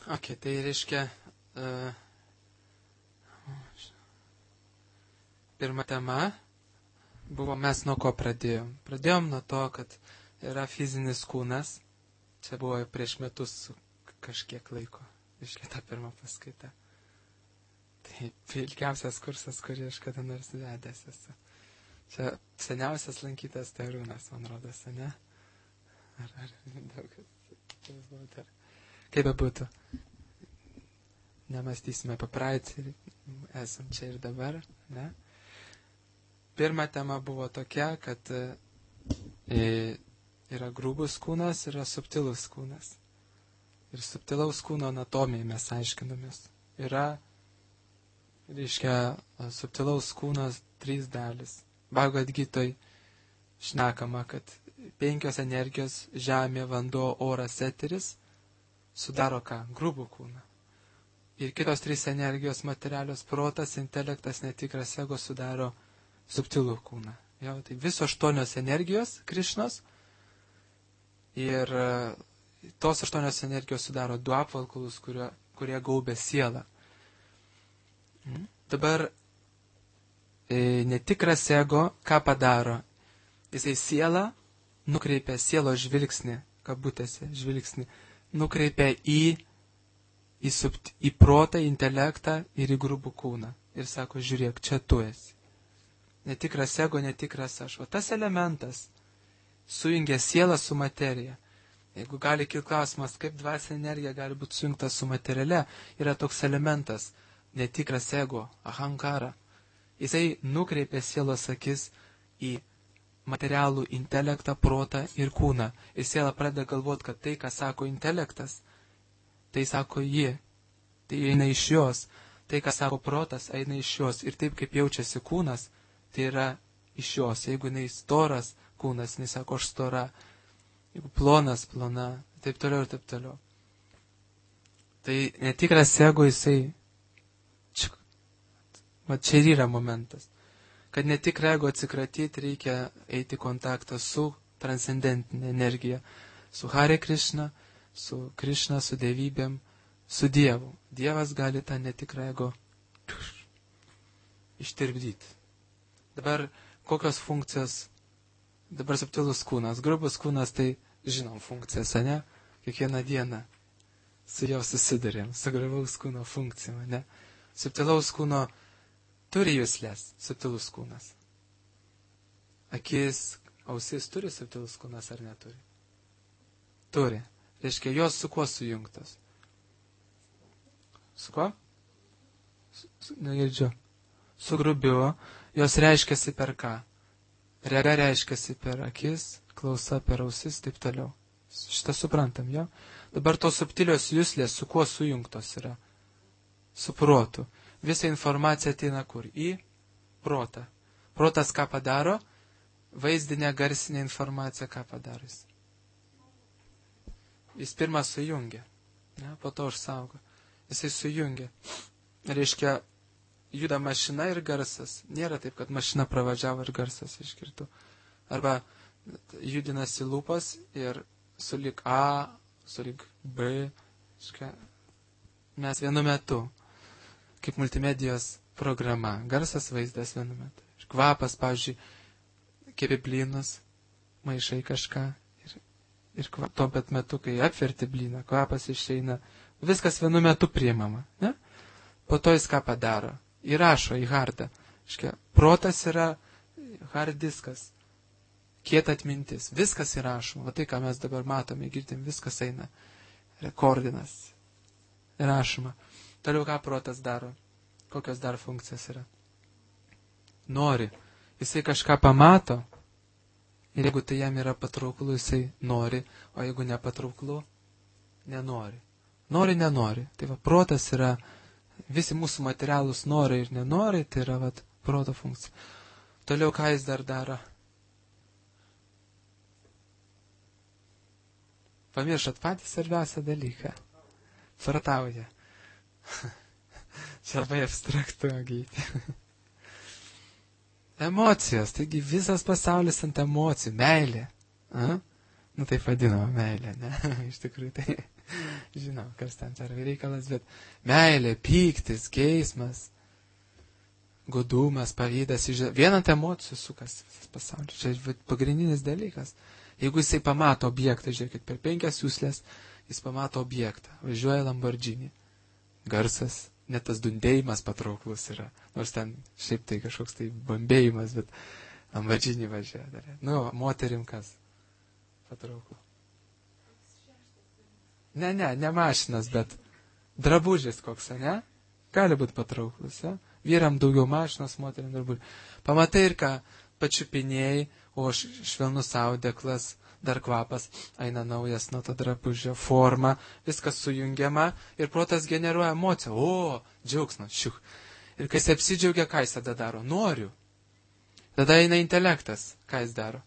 Ok, tai reiškia, pirma tema buvo, mes nuo ko pradėjom. Pradėjom nuo to, kad yra fizinis kūnas. Čia buvo prieš metus kažkiek laiko. Iškia ta pirma paskaita. Tai ilgiausias kursas, kurį aš kada nors vedęs esu. Čia seniausias lankytas tai Arūnas, man rodos, ne? Ar daug kas. Kaip bebūtų. Nemastysime apie praeitį, esam čia ir dabar, ne? Pirma tema buvo tokia, kad yra grubus kūnas, yra subtilus kūnas. Ir subtilaus kūno anatomijai mes aiškinamės. Yra, reiškia, subtilaus kūnas 3 dalis. Bhagavad Gitoj šnekama, kad 5 energijos - žemė, vanduo, oras, eteris - sudaro ką? Grubų kūną. Ir kitos 3 energijos - materialios protas, intelektas, netikras ego - sudaro subtilų kūną. Jo, tai visos 8 energijos Krišnos ir tos 8 energijos sudaro 2 apvalkalus, kurie gaubia sielą. Dabar netikras ego ką padaro? Jisai sielą nukreipia, sielos žvilgsnį, kabutėse žvilgsnį, nukreipia į protą, intelektą ir į grubų kūną. Ir sako, žiūrėk, čia tu esi. Netikras ego, netikras aš. O tas elementas sujungia sielą su materija. Jeigu gali kilti klausimas, kaip dvasinė energija gali būti sujungta su materiale, yra toks elementas, netikras ego, ahankara. Jisai nukreipia sielos akis į materialų intelektą, protą ir kūną. Ir siela pradeda galvoti, kad tai, ką sako intelektas, tai sako ji. Tai eina iš jos. Tai, ką sako protas, eina iš jos. Ir taip, kaip jaučiasi kūnas, tai yra iš jos. Jeigu jinai storas kūnas, jinai sako, aš stora. Jeigu plonas, plona. Taip toliau ir taip toliau. Tai netikras ego jisai. Čia ir yra momentas. Kad netikrą ego atsikratyti, reikia eiti į kontaktą su transcendentinė energija. Su Hare Krishna, su Krishna, su dievybėm, su Dievu. Dievas gali tą netikrą ego ištirpdyti. Dabar kokios funkcijos? Dabar subtilus kūnas. Grubus kūnas, tai žinom funkcijas, ne? Kiekvieną dieną su jau susidurėm, su grubaus kūno funkcijom, ne? Subtilaus kūno turi juslės, subtilus kūnas. Akis, ausis turi subtilus kūnas ar neturi? Turi. Reiškia, jos su kuo sujungtos? Su kuo? Negirdžiu. Su grubiu. Jos reiškiasi per ką? Rega reiškiasi per akis, klausa per ausis, taip toliau. Šitą suprantam, jo? Dabar tos subtilios juslės su kuo sujungtos yra? Su protu. Visa informacija ateina kur? Į protą. Protas ką padaro? Vaizdinė, garsinė informacija ką padaro? Jis pirmą sujungia, ne? Po to užsaugo. Jisai sujungia. Reiškia, juda mašina ir garsas. Nėra taip, kad mašina pravažiavo ir garsas išgirtų. Arba judinasi lūpas ir sulig A, sulig B. Mes vienu metu, kaip multimedijos programa. Garsas, vaizdas vienu metu. Ir kvapas, pavyzdžiui, kepi blynus, maišai kažką. Ir tuo pat metu, kai apverti blyną, kvapas išeina. Viskas vienu metu priimama. Ne? Po to jis ką padaro? Įrašo į hardą. Protas yra hard diskas. Kieta atmintis. Viskas įrašoma. O tai, ką mes dabar matome, girdim, viskas eina. Rekordinas. Įrašoma. Toliau ką protas daro? Kokios dar funkcijos yra? Nori. Jisai kažką pamato. Ir jeigu tai jam yra patrauklu, jisai nori. O jeigu nepatrauklu, nenori. Nori, nenori. Tai va, protas yra, visi mūsų materialūs nori ir nenori, tai yra va, proto funkcija. Toliau ką jis dar daro? Pamiršot patį svarbiausią dalyką. Svartauja. Čia labai abstraktu, gyti. Emocijos. Taigi visas pasaulis ant emocijų. Meilė. Nu taip vadinama meilė, ne? Iš tikrųjų tai. Žinau, kas ten yra reikalas, bet meilė, pyktis, geismas, godumas, pavydas, vien ant emocijų sukasi visas pasaulis. Čia pagrindinis dalykas. Jeigu jisai pamato objektą, žiūrėkit, per 5 jūslės jis pamato objektą, važiuoja Lamborghini. Garsas, net tas dundėjimas patrauklus yra. Nors ten šiaip tai kažkoks tai bambėjimas, bet Lamborghini važiuoja dar. Nu, moterim kas patrauklu. Ne mašinas, bet drabužis koks, ne? Gali būti patrauklus, ja? Vyram daugiau mašinos, moteriam drabužį. Pamatai ir ką, pačiupinėjai, o švelnus audeklas, dar kvapas, eina naujas nuo to drabužio, forma, viskas sujungiama ir protas generuoja emociją. O, džiaugsmas, šiuch. Ir kai jis apsidžiaugia, ką jis tada daro? Noriu. Tada eina intelektas, ką jis daro?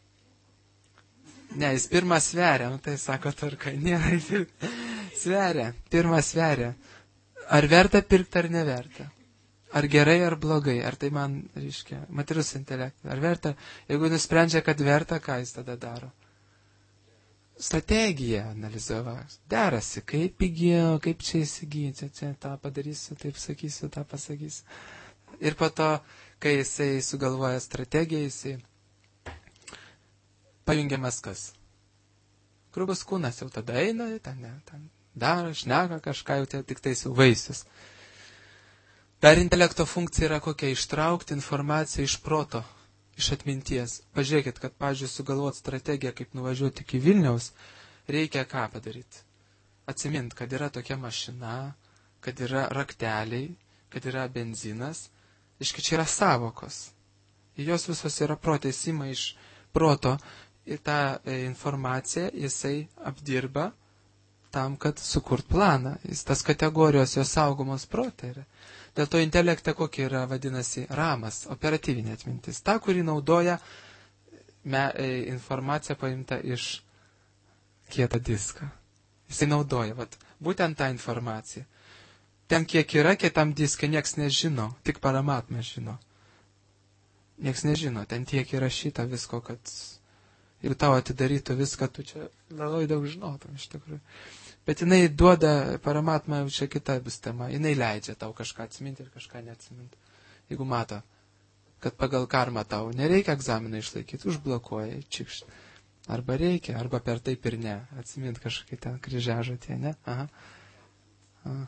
Ne, jis pirmą sveria, tai sako tvarkai, nėra sveria, pirmą sveria. Ar verta pirkti ar neverta? Ar gerai ar blogai? Ar tai man, reiškia, materialus intelektas? Ar verta? Jeigu nusprendžia, kad verta, ką jis tada daro? Strategiją analizuoja. Derasi, kaip įgyjo, kaip čia įsigyti, čia tą padarysiu, taip sakysiu, tą pasakysiu. Ir po to, kai jisai sugalvoja strategiją, jisai pajungiamas kas? Grubus kūnas jau tada eina, ten daro, šneka kažką, jau tik tais jau vaisius. Dar intelekto funkcija yra kokia? Ištraukti informaciją iš proto, iš atminties. Pažiūrėkit, kad, pavyzdžiui, sugalvot strategiją, kaip nuvažiuoti iki Vilniaus, reikia ką padaryti? Atsimint, kad yra tokia mašina, kad yra rakteliai, kad yra benzinas. Iškai čia yra savokos. Ir jos visos yra proteisima iš proto. Ir tą informaciją jisai apdirba tam, kad sukurt planą. Tas kategorijos jos saugomos protą yra. Dėl to intelekte kokia yra, vadinasi, ramas, operatyvinė atmintis. Ta, kuri naudoja informaciją paimta iš kietą diską. Jisai naudoja, būtent tą informaciją. Ten kiek yra, kietam diske nieks nežino, tik paramatma žino. Nieks nežino, ten tiek yra šita visko, kad ir tau atidarytų viską, tu čia labai daug žinotum iš tikrųjų. Bet jinai duoda paramatma, čia kita bus tema. Jinai leidžia tau kažką atsiminti ir kažką neatsiminti. Jeigu mato, kad pagal karmą tau nereikia egzaminą išlaikyti, užblokuoja, čikšt. Arba reikia, arba per taip ir ne. Atsiminti kažkokį ten kryžiažodį, ne? Aha. Aha.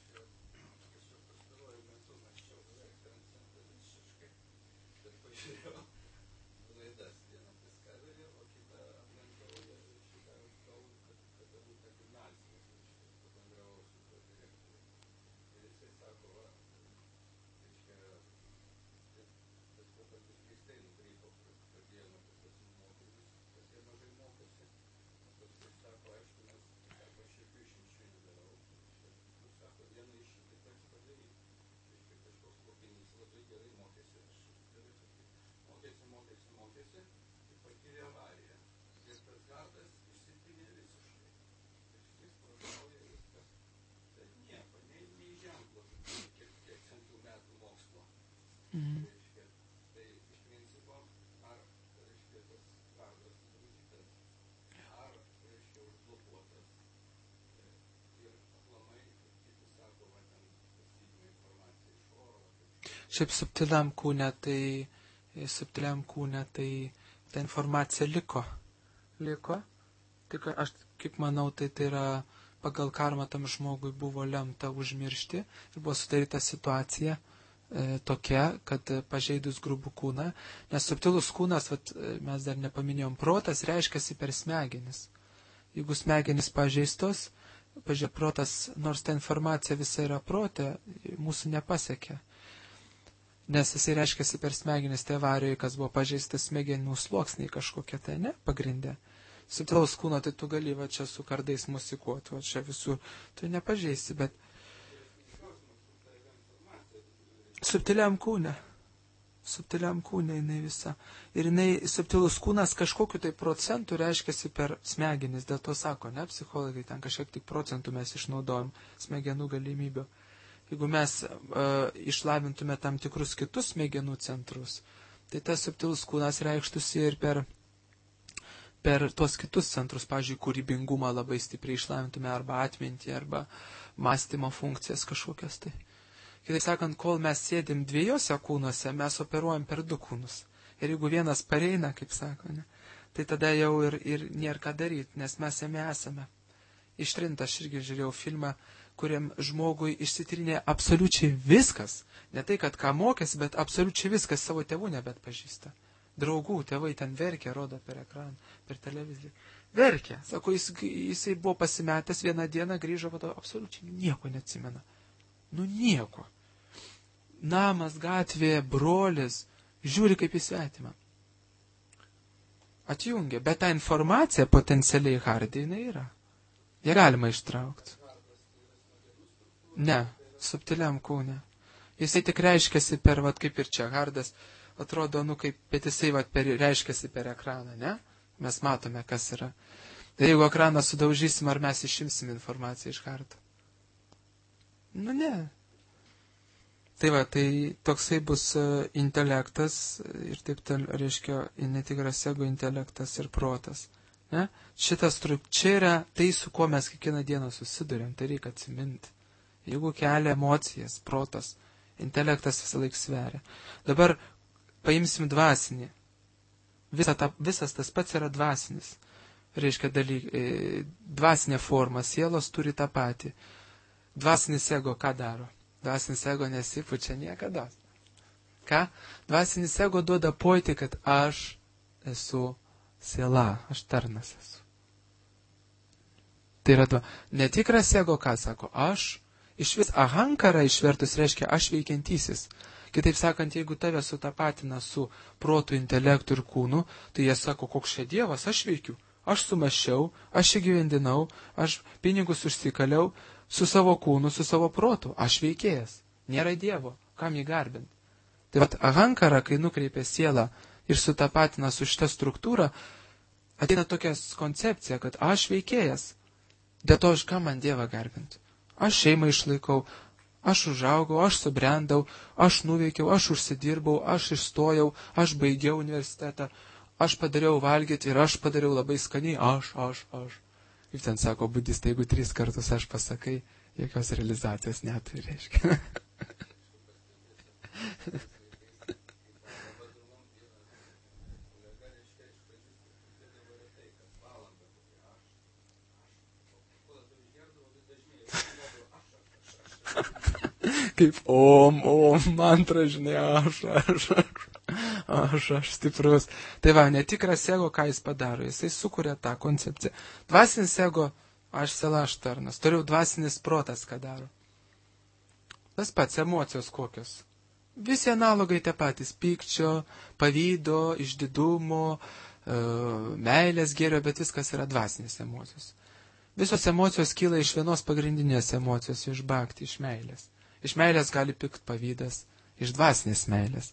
Šiaip subtiliam kūne tai ta informacija liko. Tik aš kaip manau, tai yra pagal karmą tam žmogui buvo lemta užmiršti ir buvo sudaryta situacija tokia, kad pažeidus grubų kūną, nes subtilus kūnas, mes dar nepaminėjom, protas reiškiasi per smegenis. Jeigu smegenis pažeistos, protas, nors ta informacija visa yra prote, mūsų nepasiekia. Nes jisai reiškiasi per smegenis, tai avarijoje, kas buvo pažeistas smegenų sluoksniai kažkokie, tai ne, pagrindė. Subtilaus kūno, tai tu gali čia su kardais musikuoti, čia visur, tu nepažeisi, bet subtiliam kūne jinai visa. Ir jinai, subtilus kūnas kažkokiu tai procentų reiškiasi per smegenis, dėl to sako, ne, psichologai, ten kažkiek tik procentų mes išnaudojam smegenų galimybių. Jeigu mes išlavintume tam tikrus kitus smegenų centrus, tai tas subtilus kūnas reikštųsi ir per tuos kitus centrus, pavyzdžiui, kūrybingumą labai stipriai išlavintume, arba atmintį, arba mąstymo funkcijas kažkokias tai. Kitaip sakant, kol mes sėdim dviejose kūnuose, mes operuojam per du kūnus. Ir jeigu vienas pareina, kaip sako, ne, tai tada jau ir nėra ką daryti, nes mes jame esame. Ištrinta, aš irgi žiūrėjau filmą, kuriam žmogui išsitrinė absoliučiai viskas. Ne tai, kad ką mokėsi, bet absoliučiai viskas, savo tėvų nebet pažįsta. Draugų, tėvai ten verkia, rodo per ekraną, per televiziją. Verkia. Sako, jisai buvo pasimetęs vieną dieną, grįžo, vato, absoliučiai nieko neatsimena. Nu nieko. Namas, gatvė, brolis, žiūri kaip į svetimą. Atjungia, bet ta informacija potencialiai hardė jinai yra. Jie galima ištraukti. Ne, subtiliam kūne. Jisai tik reiškiasi per, vat, kaip ir čia hardas, atrodo, nu kaip, bet jisai vat, reiškiasi per ekraną, ne? Mes matome, kas yra. Tai jeigu ekraną sudaužysim, ar mes išimsim informaciją iš hardo? Nu ne. Tai va, tai toksai bus intelektas ir taip tal, reiškia, netikras ego intelektas ir protas. Ne? Čia yra tai, su kuo mes kiekvieną dieną susidurėm, tai reikia atsiminti. Jeigu kelia emocijas, protas, intelektas visą laiką sveria. Dabar paimsim dvasinį. Visas tas pats yra dvasinis. Reiškia, dvasinė forma, sielos turi tą patį. Dvasinis ego ką daro? Dvasinis ego nesipučia niekada. Ką? Dvasinis ego duoda pojūtį, kad aš esu siela, aš tarnas esu. Tai yra netikras ego, ką sako, aš, iš vis ahankara išvertus reiškia aš veikiantysis. Kitaip sakant, jeigu tave sutapatina su protu, intelektu ir kūnu, tai jie sako, koks čia Dievas, aš veikiu, aš sumašiau, aš įgyvendinau, aš pinigus užsikaliau su savo kūnu, su savo protu, aš veikėjas, nėra Dievo, kam jį garbinti. Tai vat ahankara, kai nukreipia sielą ir sutapatina su šitą struktūrą, ateina tokia koncepcija, kad aš veikėjas. Dėl to, ką man Dievą garbinti. Aš šeimą išlaikau, aš užaugau, aš subrendau, aš nuveikiau, aš užsidirbau, aš išstojau, aš baigiau universitetą, aš padariau valgyti ir aš padariau labai skaniai, aš. Kaip ten sako budistai, jeigu 3 kartus aš pasakai, jokios realizacijos neturi, reiškia. Kaip mantra, žinai, aš stiprus. Tai va, netikras ego, ką jis padaro, jisai sukuria tą koncepciją. Dvasinis ego, aš siela, aš tarnas. Toliau dvasinis protas, ką daro. Tas pats, emocijos kokios. Visi analogai tie patys, pykčio, pavydo, išdidumo, meilės, gėrio, bet viskas yra dvasinės emocijos. Visos emocijos kyla iš vienos pagrindinės emocijos, iš bhakti, iš meilės. Iš meilės gali pikt pavydas, iš dvasinės meilės.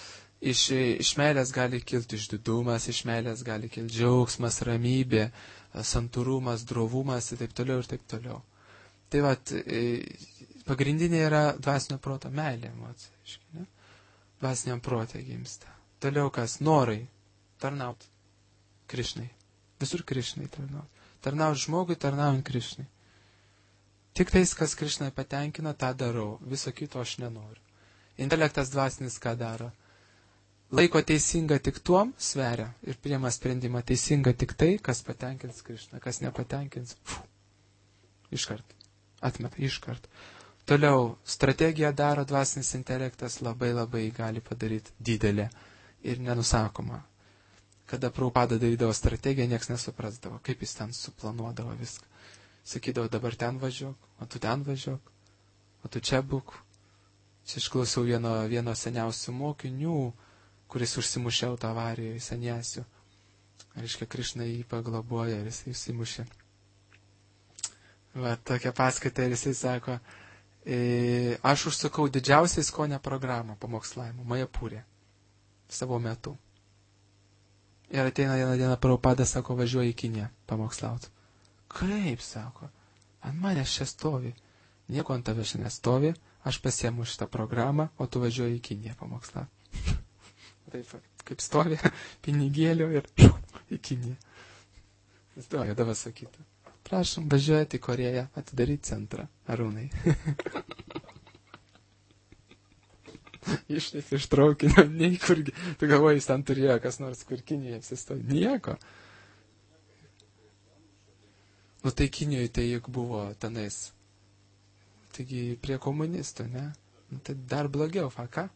Iš meilės gali kilti išdidumas, iš meilės gali kilti džiaugsmas, ramybė, santūrumas, drovumas ir taip toliau ir taip toliau. Tai vat, pagrindinė yra dvasinio proto meilė emocija. Ne? Dvasiniam protė gimsta. Toliau kas? Norai. Tarnaut. Krišnai. Visur Krišnai tarnaut. Tarnaut žmogui, tarnaujant Krišnai. Tik tais, kas Krišnai patenkina, tą darau. Viso kito aš nenoriu. Intelektas dvasinis ką daro? Laiko teisinga tik tuom, sveria ir priima sprendimą teisinga tik tai, kas patenkins Krišną, kas nepatenkins. Iškart. Atmeta iškart. Toliau, strategiją daro dvasinis intelektas, labai gali padaryti didelę ir nenusakoma. Kada Prabhupada darydavo strategiją, nieks nesuprasdavo, kaip jis ten suplanuodavo viską. Sakydavo, dabar ten važiuok, o tu ten važiuok, o tu čia būk. Čia išklausiau vieno seniausių mokinių, kuris užsimušė autoavarijoje, saniesių. Reiškia, Krišna jį paglaboja ir jis įsimušė. Va, tokia paskaita ir jisai sako, aš užsakau didžiausiai skonę programą pamokslavimo, Majapūrė, savo metu. Ir ateina vieną dieną Prabhupada, sako, važiuoja į Kiniją pamokslauti. Kaip, sako, ant manęs čia stovi, nieko ant tavęs čia nestovi, aš pasiemu šitą programą, o tu važiuoji į Kiniją pamokslauti. Taip, kaip stovi, pinigėlio ir į Kiniją. Įstojo, dabar sakytų. Prašom, važiuojate į Koreją, atidaryti centrą. Arūnai. Išlėp iš traukinio, nei kurgi. Tu galvoji, jis ten turėjo kas nors, kur Kinijoje apsistojo. Nieko. Nu tai Kinijoje tai juk buvo tenais. Taigi prie komunistų, ne? Nu, tai dar blogiau, ką?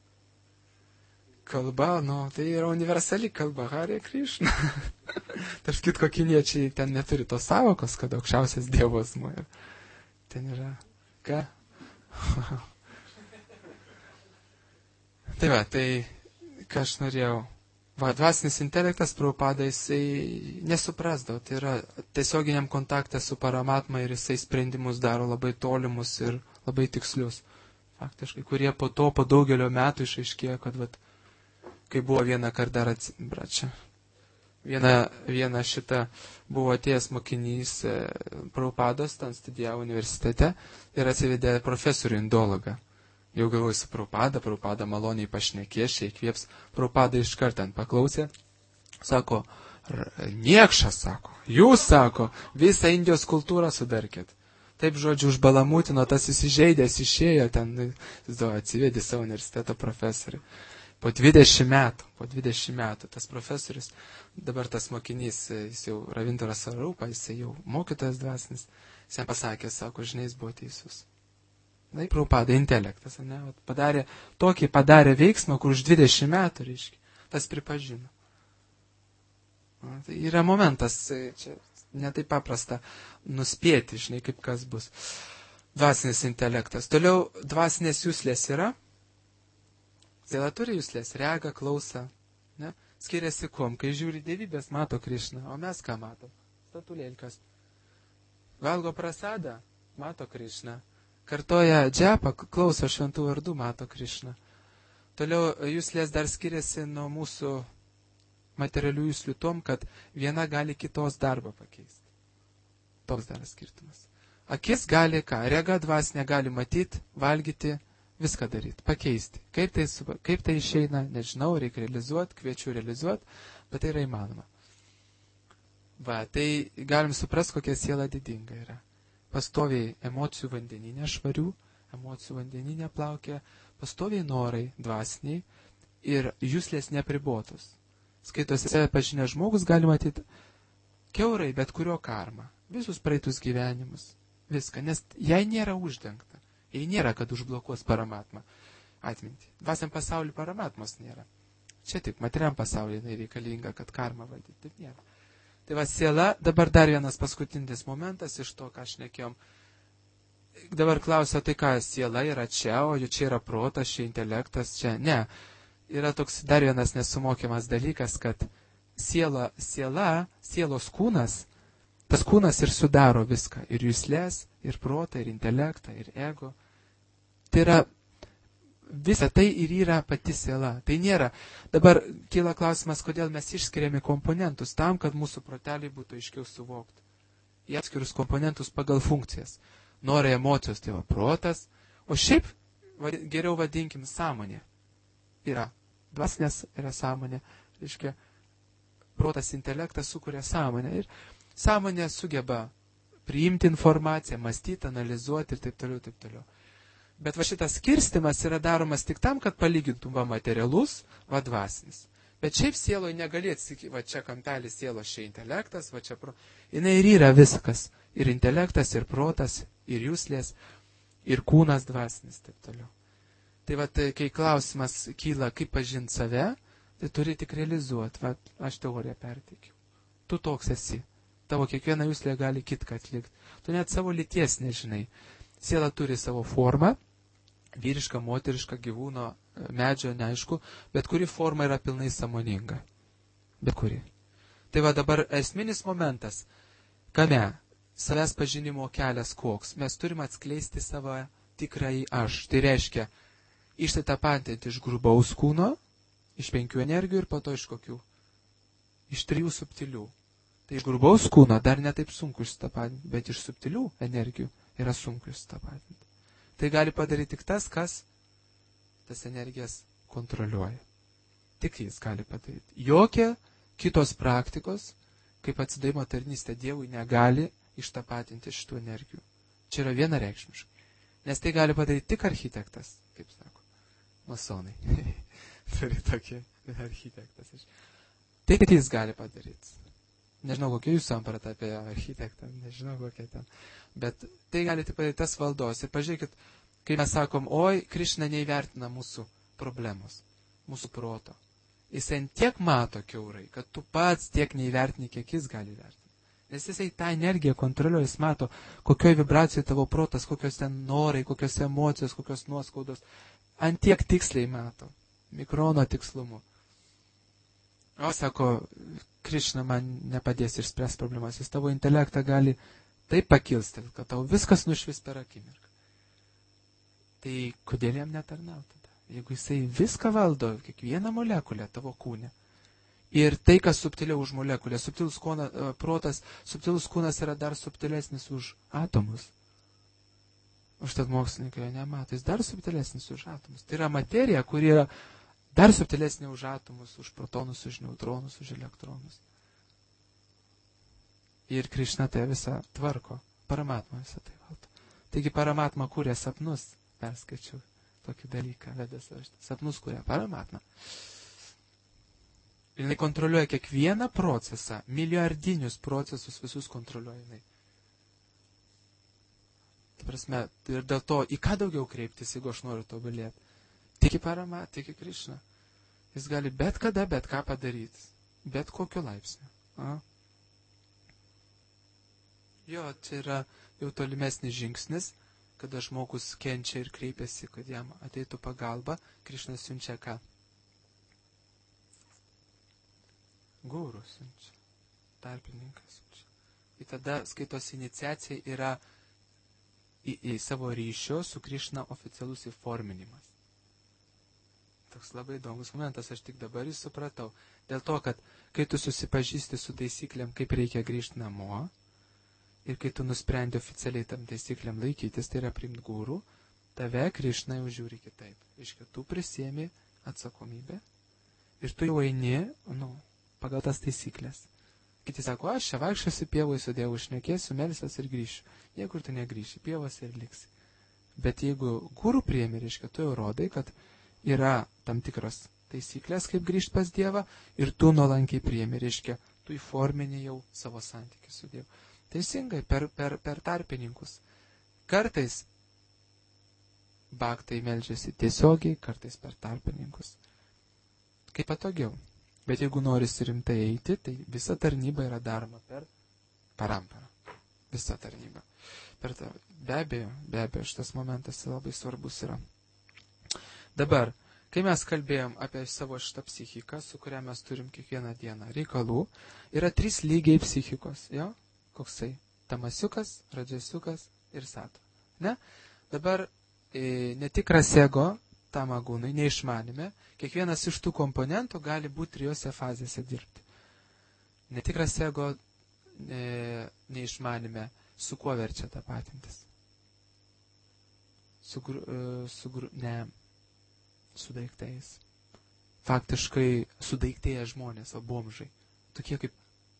Kalba, nu, tai yra universali kalba, Hare Krishna. Tarp kitko, kiniečiai ten neturi tos savokos, kad aukščiausias dievas asmuo. Ten yra, ką? Tai va, tai, ką aš norėjau. Va, dvasinis intelektas, Prabhupada, jisai nesuprasdavo. Tai yra tiesioginiam kontakte su Paramatma ir jisai sprendimus daro labai tolimus ir labai tikslius. Faktiškai, kurie po to, po daugelio metų išaiškėjo, kad, vat, kai buvo vieną kartą dar atsiprašau. Viena šita buvo atėjęs mokinys Prabhupados, ten studijavo universitete ir atsivedė profesorių indologą. Jau galvoju su Prabhupada maloniai pašnekės, čia įkvėps. Prabhupada iš karto paklausė, sako, niekšas, sako, jūs, sako, visą Indijos kultūrą sudarkėt. Taip, žodžiu, užbalamūtino, tas įsižeidęs išėjo, ten atsivedė savo universiteto profesorių. Po 20 metų tas profesorius, dabar tas mokinys, jis jau Ravindaras Sarupa, jis jau mokytojas dvasinis, jis jam pasakė, sako, žinai, jis buvo teisus. Na, Prabhupada intelektas, ne? Padarė veiksmą, kur už 20 metų, reiškia, tas pripažino. Na, tai yra momentas, čia netai paprasta nuspėti, žinai, kaip kas bus. Dvasinis intelektas. Toliau, dvasinės juslės yra. Siela turi juslės, rega, klausa. Ne? Skiriasi kuom, kai žiūri dievybės, mato Krišną, o mes ką matom? Statulėlkas. Valgo prasadą, mato Krišną. Kartoja džepą, klauso šventų vardų, mato Krišną. Toliau juslės dar skiriasi nuo mūsų materialių juslių tom, kad viena gali kitos darbą pakeisti. Toks dar skirtumas. Akis gali ką? Rega dvasinė gali matyti, valgyti, viską daryti, pakeisti. Kaip tai išeina, nežinau, reikia realizuoti, kviečiu realizuoti, bet tai yra įmanoma. Va, tai galim suprasti, kokia siela didinga yra. Pastoviai emocijų vandeninė švarių, emocijų vandeninė plaukia, pastoviai norai dvasiniai ir juslės nepribotos. Skaitosi save pažinę žmogus gali matyti kiaurai bet kurio karmą, visus praeitus gyvenimus, viską, nes jai nėra uždengta, jai nėra, kad užblokuos Paramatmą atmintį. Dvasiam pasauliu Paramatmos nėra. Čia tik materiam pasaulyje jinai reikalinga, kad karmą valdyti, taip nėra. Tai va, siela, dabar dar vienas paskutinis momentas iš to, ką šnekėjom. Dabar klausia, tai ką, siela yra čia, o čia yra protas, čia intelektas, čia ne. Yra toks dar vienas nesumokiamas dalykas, kad sielos kūnas, tas kūnas ir sudaro viską, ir juslės, ir protą, ir intelektą, ir ego. Tai yra visa tai ir yra pati siela. Tai nėra. Dabar kyla klausimas, kodėl mes išskiriame komponentus tam, kad mūsų proteliai būtų aiškiau suvokti. Į atskirus komponentus pagal funkcijas. Norai, emocijos, tai va protas, o šiaip geriau vadinkim sąmonė. Yra. Dvasinės yra sąmonė. Reiškia, protas, intelektas sukuria sąmonę. Ir sąmonė sugeba priimti informaciją, mąstyti, analizuoti ir taip toliau, taip toliau. Bet va šitas skirstimas yra daromas tik tam, kad palygintum va materialus, va dvasinis. Bet šiaip sieloje negalėt sakyti, va čia kampelis sielos, čia intelektas, va čia jinai ir yra viskas. Ir intelektas, ir protas, ir juslės, ir kūnas dvasinis, taip toliau. Tai va, tai, kai klausimas kyla, kaip pažinti save, tai turi tik realizuoti. Va, aš teoriją perteikiu. Tu toks esi. Tavo kiekviena juslė gali kitką atlikti. Tu net savo lyties nežinai. Siela turi savo formą. Vyriška, moteriška, gyvūno, medžio, neaišku, bet kuri forma yra pilnai sąmoninga. Bet kuri. Tai va dabar esminis momentas, kame savęs pažinimo kelias koks. Mes turime atskleisti savo tikrąjį aš. Tai reiškia, išsitapatinti iš grubaus kūno, iš 5 energijų ir po to iš kokių? Iš 3 subtilių. Tai iš grubaus kūno dar netaip sunku išsitapatinti, bet iš subtilių energijų yra sunku išsitapatinti. Tai gali padaryti tik tas, kas tas energijas kontroliuoja. Tik jis gali padaryti. Jokia kitos praktikos, kaip atsidavimo tarnystė Dievui negali ištapatinti šitų energijų. Čia yra vienareikšmiškai. Nes tai gali padaryti tik architektas, kaip sako, masonai. Turi tokį architektas. Tai tik jis gali padaryti. Nežinau, kokia jūs samprata apie architektą, nežinau, kokia ten. Bet tai gali tik padaryti tas valdos. Ir pažiūrėkit, kai mes sakom, oi, Krišna neįvertina mūsų problemos, mūsų proto. Jis ant tiek mato kiaurai, kad tu pats tiek neįvertini, kiek jis gali įvertinti. Nes jisai tą energiją kontroliuoja, jis mato, kokioje vibracijoje tavo protas, kokios ten norai, kokios emocijos, kokios nuoskaudos. Ant tiek tiksliai mato. Mikrono tikslumu. O sako, Krišna man nepadės išspręsti problemas, jis tavo intelektą gali taip pakilsti, kad tau viskas nušvis per akimirką. Tai kodėl jam netarnauti tada? Jeigu jisai viską valdo, kiekvieną molekulę tavo kūne. Ir tai, kas subtiliau už molekulę, subtilus protas, subtilus kūnas yra dar subtilesnis už atomus. Užtat mokslininkai jo nemato, jis dar subtilesnis už atomus. Tai yra materija, kuri yra dar subtilesnė už atomus, už protonus, už neutronus, už elektronus. Ir Krišna tai visą tvarko. Paramatma visą tai valdo. Taigi Paramatma kūrė sapnus. Perskaičiau tokį dalyką, Vedas raštas. Sapnus kūrė Paramatma. Jinai kontroliuoja kiekvieną procesą, milijardinius procesus visus kontroliuoja jinai. Tai prasme, ir dėl to, į ką daugiau kreiptis, jeigu aš noriu tobulėti. Tik į Paramatmą, tik į Krišną. Jis gali bet kada, bet ką padaryti. Bet kokiu laipsniu. Jo, čia yra jau tolimesnis žingsnis, kada žmogus kenčia ir kreipiasi, kad jam ateitų pagalba. Krišnas siunčia ką? Guru siunčia. Tarpininkas siunčia. Ir tada skaitos iniciacija yra į savo ryšio su Krišna oficialus įforminimas. Toks labai įdomus momentas, aš tik dabar jį supratau. Dėl to, kad kai tu susipažįsti su taisyklėm, kaip reikia grįžti namo, ir kai tu nusprendi oficialiai tam taisyklėm laikytis, tai yra priimti gurų, tave Krišna jau žiūri kitaip. Iškia, tu prisėmi atsakomybę ir tu jau eini, pagal tas taisyklės. Kiti sako, aš čia vaikščiosiu pievoj su Dievu, šnekėsiu, melsiuos ir grįšiu. Niekur tu negrįši, pievose ir liksi. Bet jeigu gurų priemi, reiškia, tu jau rodai, kad yra tam tikros taisyklės, kaip grįžti pas Dievą, ir tu nuolankiai priemi, reiškia, tu įformini jau savo santykį su Dievu. Teisingai, per tarpininkus. Kartais baktai meldžiasi tiesiogiai, kartais per tarpininkus. Kaip patogiau. Bet jeigu norisi rimtai eiti, tai visa tarnyba yra daroma per paramparą. Visa tarnyba. Be abejo, šitas momentas labai svarbus yra. Dabar, kai mes kalbėjom apie savo šitą psichiką, su kuria mes turim kiekvieną dieną reikalų, yra 3 lygiai psichikos, jo? Koksai? Tamasiukas, radžasiukas ir sato. Ne? Dabar netikras ego, tamagūnai, neišmanime, kiekvienas iš tų komponentų gali būti 3 fazėse dirbti. Netikras ego neišmanime, su kuo verčia tapatintis? Su daiktais. Faktiškai su daiktėje žmonės, o bomžai. Tokie kaip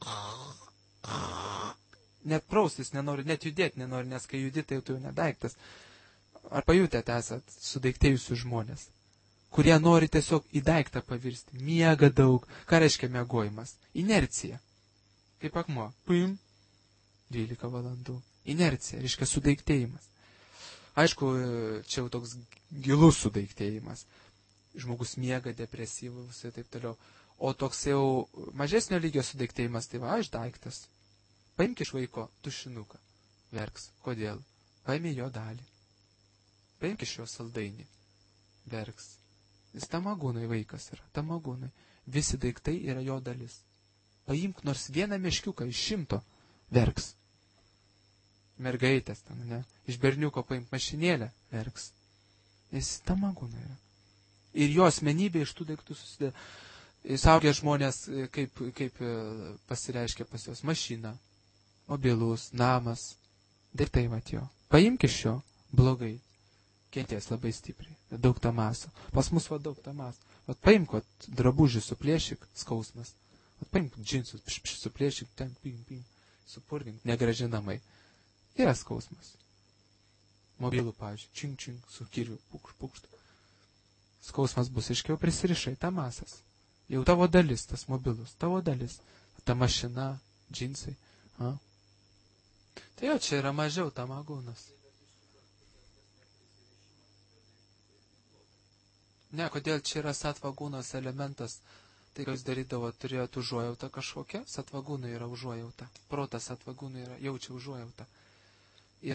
net praustis nenori, net judėti nenori, nes kai judi, tai jau nedaiktas. Ar pajutėt esat sudaiktėjusių žmonės, kurie nori tiesiog į daiktą pavirsti, miega daug. Ką reiškia miegojimas? Inercija. Kaip akmuo. Puim. 12 valandų. Inercija, reiškia sudaiktėjimas. Aišku, čia jau toks gilus sudaiktėjimas. Žmogus miega, depresyvus ir taip toliau. O toks jau mažesnio lygio sudaiktėjimas, tai va, aš daiktas. Paimk iš vaiko tušinuką. Verks. Kodėl? Paimė jo dalį. Paimk iš jo saldainį. Verks. Jis tamagūnai vaikas yra. Tamagūnai. Visi daiktai yra jo dalis. Paimk nors vieną meškiuką iš 100. Verks. Mergaitės ten, ne? Iš berniuko paimk mašinėlę. Verks. Jis tamagūnai yra. Ir jo asmenybė iš tų daiktų susideda. Suaugę žmonės, kaip pasireiškia pas juos mašina, mobilus, namas, daiktai jo. Paimk iš jo, blogai, kenties labai stipriai, daug tamaso. Pas mus daug tamaso. Paimk drabužį, suplėšyk, skausmas. Paimk džinsus, suplėšyk ten, supurvink, negražinamai. Yra skausmas. Mobilų, pavyzdžiui, čink, su kirviu, pukšt. Skausmas bus aiškiau, prisirišai, ta masas. Jau tavo dalis, tas mobilus, tavo dalis. Ta mašina, džinsai. A? Tai jo, čia yra mažiau tamagūnas. Ne, kodėl čia yra satvagūnos elementas? Tai, kas darydavo, turėjo užuojautą kažkokią, satvagūnai yra užuojauta. Protas satvagūnai yra, jaučia užuojautą. Ir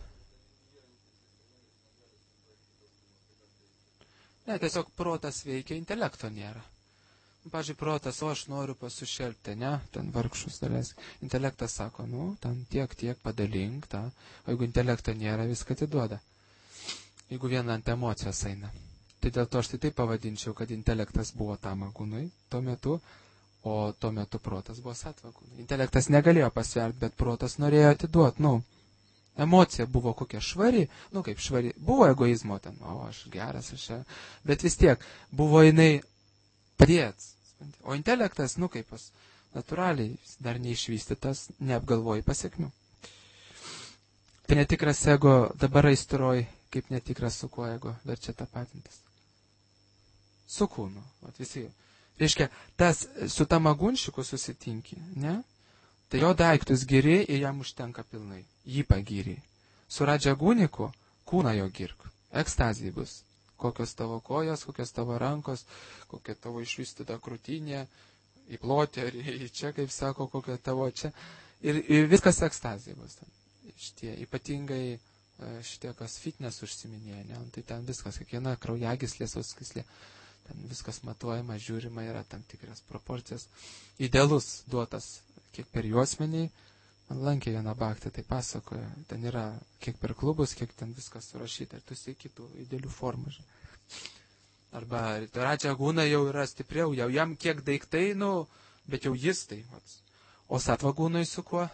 Ne, tiesiog protas veikia, intelekto nėra. Pavyzdžiui, protas, o aš noriu pasušelpti, ne, ten vargšus dalės. Intelektas sako, ten tiek padalink, tą. O jeigu intelekto nėra, viską atiduoda. Jeigu vien ant emocijos eina. Tai dėl to aš tai taip pavadinčiau, kad intelektas buvo tamagūnai tuo metu, o tuo metu protas buvo satvagūnai. Intelektas negalėjo pasverti, bet protas norėjo atiduoti, Emocija buvo kokia švari, kaip švari, buvo egoizmo ten, aš geras, aš čia, bet vis tiek buvo jinai padėt. O intelektas, kaip pas, natūraliai, dar neišvystytas, neapgalvoji pasiekmių. Tai netikras ego, dabar aistroj, kaip netikras su kuo ego, verčia tapatintis. Su kūnu, visi. Reiškia, tas su tamagunšiku susitinki, ne? Tai jo daiktus giri ir jam užtenka pilnai. Jį pagyri. Su radžiagūniku kūną jo girk. Ekstazija bus. Kokios tavo kojos, kokios tavo rankos, kokia tavo išvystyta krūtinė, į plotį ar į čia, kaip sako, kokia tavo čia. Ir viskas ekstazija bus. Šitie, ypatingai šitie, kas fitness užsiminėja, ne? Tai ten viskas, kiekviena kraujagyslė, sauskaslė. Ten viskas matuojama, žiūrima, yra tam tikras proporcijas. Idealus duotas, kiek per juosmenį, man lankė vieną baktę, tai pasakoja, ten yra kiek per klubus, kiek ten viskas surašyta, ir tu sieki tų idealių formų. Arba radžiagūna jau yra stipriau, jau jam kiek daiktai, bet jau jis tai. O satvagūnai su kuo?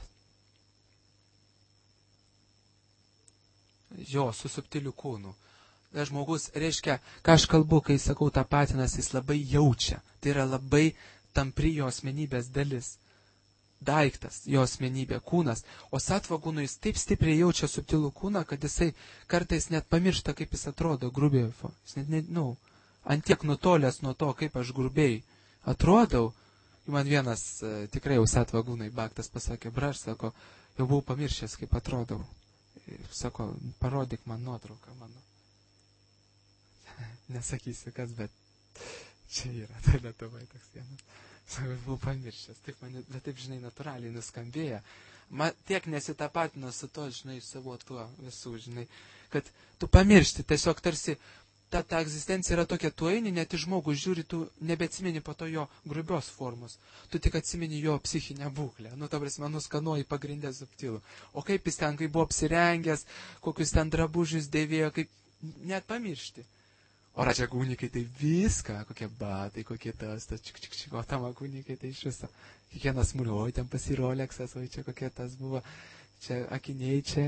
Jo, su subtiliu kūnu. Žmogus, reiškia, ką aš kalbu, kai sakau tapatinas, jis labai jaučia. Tai yra labai tampri jo asmenybės dalis. Daiktas, jo asmenybė, kūnas. O satvagūnui jis taip stipriai jaučia subtilų kūną, kad jisai kartais net pamiršta, kaip jis atrodo grubiai. Jis net, antiek nutolęs nuo to, kaip aš grubiai atrodau. Man vienas tikrai jau satvagūnai baktas pasakė, aš sako, jau buvau pamiršęs, kaip atrodau. Ir sako, parodyk man nuotrauką mano. Nesakysiu kas, bet čia yra, tai Lietuvai toks vienas. Sako, buvau pamiršęs, bet taip, žinai, natūraliai nuskambėja. Man tiek nesitapatino su to, žinai, savo tuo visų, žinai, kad tu pamiršti, tiesiog tarsi ta egzistencija yra tokia, tu eini, net į žmogų žiūri, tu nebeatsimeni po to jo grubios formos, tu tik atsimeni jo psichinę būklę, ta prasme, nuskanuoji pagrindę subtilų. O kaip jis ten, kaip buvo apsirengęs, kokius ten drabužius dėvėjo, kaip net pamiršti. O radžiagūnikai tai viską, kokie batai, kokie tas, o tamagūnikai tai iš viso. Kiekvienas mūliuoja, ten pasiroleksas, o čia kokie tas buvo, čia akiniai, čia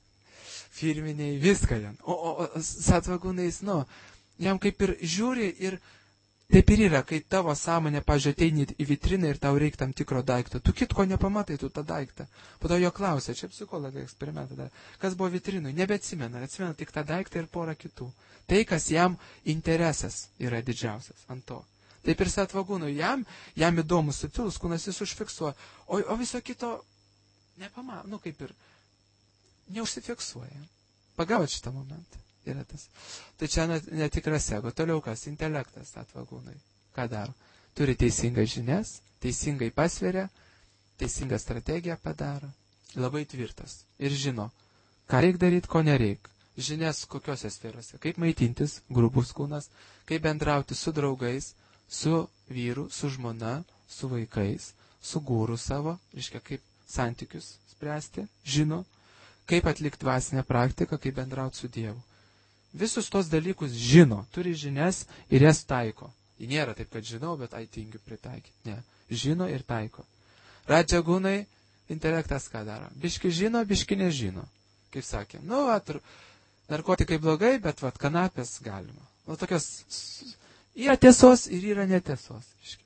firminiai, viską jam. O satvagūnais, jam kaip ir žiūri ir taip ir yra, kai tavo sąmonė, pažiūrėjau, ateini į vitriną ir tau reikia tam tikro daikto. Tu kitko nepamatai, tu tą daiktą. Po to jo klausia, čia psichologai eksperimentą darė. Kas buvo vitrinui? Nebeatsimena, atsimena tik tą daiktą ir porą kitų. Tai, kas jam interesas yra didžiausias ant to. Taip ir satvagūnui, jam įdomus subtilus kūnas jis užfiksuoja, o viso kito nepamato, kaip ir neužsifiksuoja. Pagavot šitą momentą. Yra tas. Tai čia netikras ego. Toliau kas? Intelektas satvagūnai. Ką daro? Turi teisingas žinias, teisingai pasveria, teisingą strategiją padaro. Labai tvirtas. Ir žino, ką reikia daryti, ko nereikia. Žinias kokiose sferose. Kaip maitintis, grubus kūnas, kaip bendrauti su draugais, su vyru, su žmona, su vaikais, su gūru savo, reiškia, kaip santykius spręsti, žino, kaip atlikti dvasinę praktiką, kaip bendrauti su Dievu. Visus tos dalykus žino, turi žinias ir jas taiko. Ji nėra taip, kad žinau, bet tingiu pritaikyti. Ne, žino ir taiko. Radžiagūnai, intelektas ką daro? Biški žino, biški nežino. Kaip sakė, narkotikai blogai, bet kanapės galima. Tokios, yra tiesos ir yra netiesos.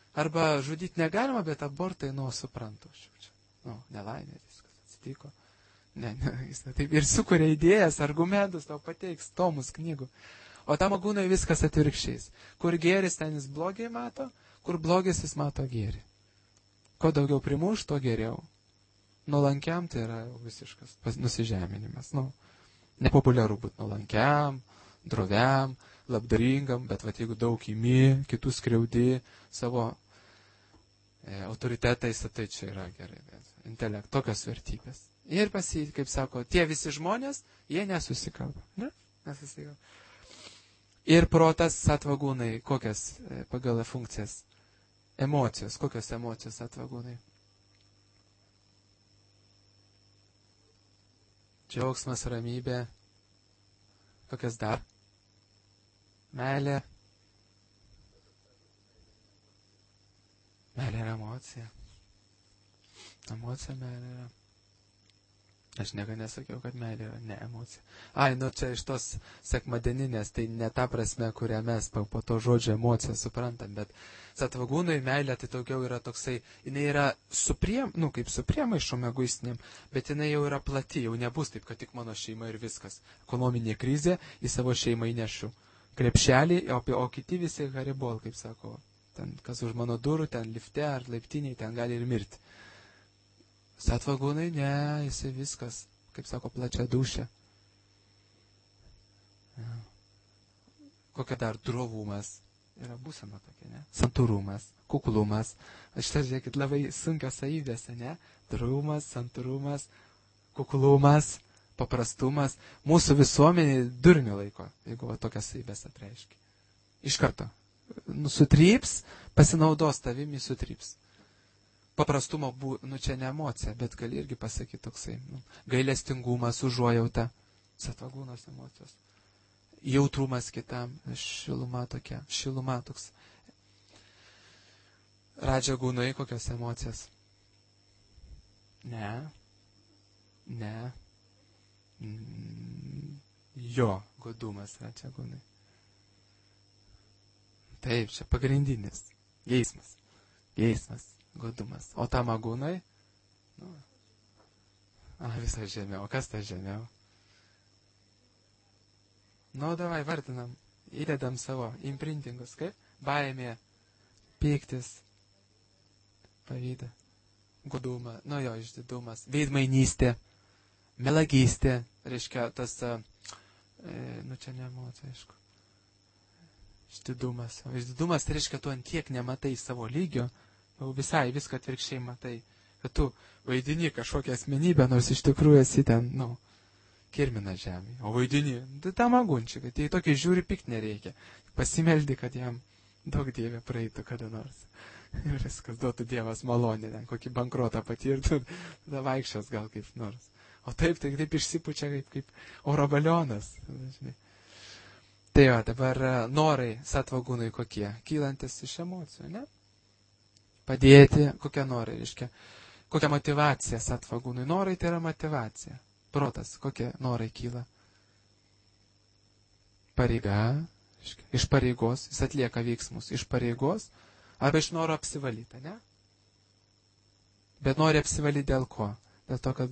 Arba žudyti negalima, bet abortai, suprantu. Nelaimė, viskas atsitiko. Ne, jis taip ir sukuria idėjas, argumentus, tau pateiks tomus knygų. O tam agūnai viskas atvirkščiais. Kur gėris, ten jis blogiai mato, kur blogis jis mato gėrį. Kuo daugiau primuš, tuo geriau. Nuolankiam tai yra visiškas nusižeminimas. Nepopuliaru būti nuolankiam, droviam, labdaringam, bet jeigu daug imi, kitus skriaudi savo autoritetais, tai čia yra gerai. Tokios vertybės. Ir kaip sako, tie visi žmonės, jie nesusikalba. Nesusikalba. Ir protas satvagūnai, kokias pagal funkcijas? Emocijos. Kokios emocijos satvagūnai? Džiaugsmas, ramybė. Kokias dar? Meilė. Meilė yra emocija. Emocija meilė yra. Aš niekada nesakiau, kad meilė yra ne emocija. Čia iš tos sekmadieninės, tai ne ta prasme, kurią mes po to žodžio emociją suprantam, bet satvagūnui meilė tai daugiau yra toksai, jinai yra kaip su priemaišom egoistiniam, bet jinai jau yra plati, jau nebus taip, kad tik mano šeima ir viskas. Ekonominė krizė, į savo šeimą įnešu krepšelį, o kiti visi haribol, kaip sako, ten kas už mano durų, ten lifte ar laiptiniai, ten gali ir mirti. Satvagūnai, ne, jisai viskas, kaip sako, plačia dušia. Kokia dar drovumas yra būsena tokia, ne? Santūrumas, kuklumas. Šitas, žiūrėkit, labai sunkios savybės, ne? Drovumas, santūrumas, kuklumas, paprastumas. Mūsų visuomenė durnių laiko, jeigu tokias savybės atreiškia. Iš karto. Sutryps, pasinaudos tavimi, sutryps. Paprastumo, čia ne emocija, bet gali irgi pasakyti toksai. Gailestingumas, užuojauta, satvagūnos emocijos. Jautrumas kitam, šiluma tokia, šiluma toks. Radžagūnai, kokios emocijos? Ne. Jo, godumas, radžagūnai. Taip, čia pagrindinis. Geismas. Godumas. O tamagūnai? Visas žemiau. Kas tas žemiau? Davai, vardinam. Įdedam savo imprintingus. Kaip? Baimė, pyktis, pavydą, godumą, išdidumas, veidmainystė, melagystė, reiškia tas, čia ne emocija, aišku. Išdidumas. O išdidumas tai reiškia, tu antiek nematai savo lygio, visai viską atvirkščiai matai, kad tu vaidini kažkokią asmenybę, nors iš tikrųjų esi ten, kirmina žemė. O vaidini, tai tam agunčiai, kad jei tokį žiūri pikt nereikia. Pasimeldi, kad jam daug dievė praeitų kada nors. Ir viskas duotų Dievas malonę, kokį bankrotą patirtų, tada vaikščios gal kaip nors. O taip išsipučia kaip oro balionas. Tai dabar norai satvagūnai kokie? Kylantis iš emocijų, ne? Padėti, kokie norai, reiškia, kokia motivacija satvagūnui. Norai tai yra motivacija. Protas, kokie norai kyla. Pareiga, iš pareigos, jis atlieka veiksmus iš pareigos, arba iš noro apsivalyti, ne? Bet nori apsivalyti dėl ko? Dėl to,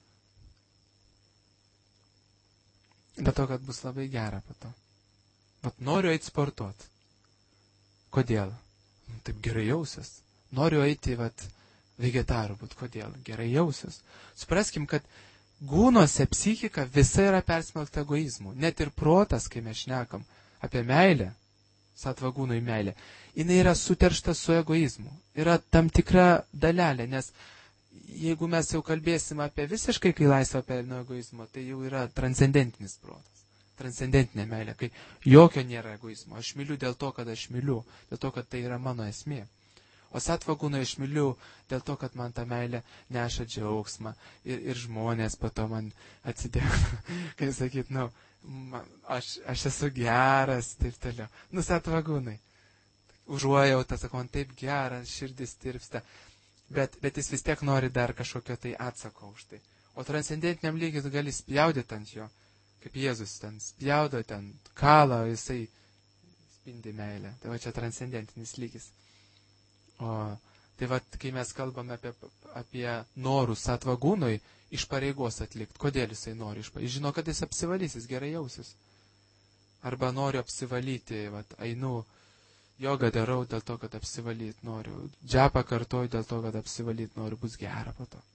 kad bus labai gera po to. Noriu eiti sportuoti. Kodėl? Taip gerai jausias. Noriu eiti, vegetaru būt. Kodėl? Gerai jausias. Supraskim, kad gūnuose psichika visa yra persmelkta egoizmu. Net ir protas, kai mes šnekam apie meilę, satvagūnui meilę, jinai yra suteršta su egoizmu. Yra tam tikra dalelė, nes jeigu mes jau kalbėsim apie visiškai, kai laisvą nuo egoizmo, tai jau yra transcendentinis protas. Transcendentinė meilė, kai jokio nėra egoizmo. Aš myliu dėl to, kad aš myliu, dėl to, kad tai yra mano esmė. O satvagūną aš myliu dėl to, kad man ta meilė neša džiaugsmą ir žmonės po to man atsidėko, kaip sakyt, aš esu geras, taip toliau. Satvagūnai. Užuojauta, sako, man taip geras, širdis tirpsta, bet jis vis tiek nori dar kažkokio tai atsako už tai. O transcendentiniam lygiai tu gali spjaudyti ant jo, kaip Jėzus ten spjaudo, ten kala, jisai spindi meilę. Tai čia transcendentinis lygis. O tai va, kai mes kalbame apie norus atvagūnui iš pareigos atlikti, kodėl jisai nori jis žino, kad jis apsivalys, jis gerai jausis. Arba noriu apsivalyti, va, einu, jogą darau dėl to, kad apsivalyti noriu, džepą kartoju dėl to, kad apsivalyti noriu, bus gera po to.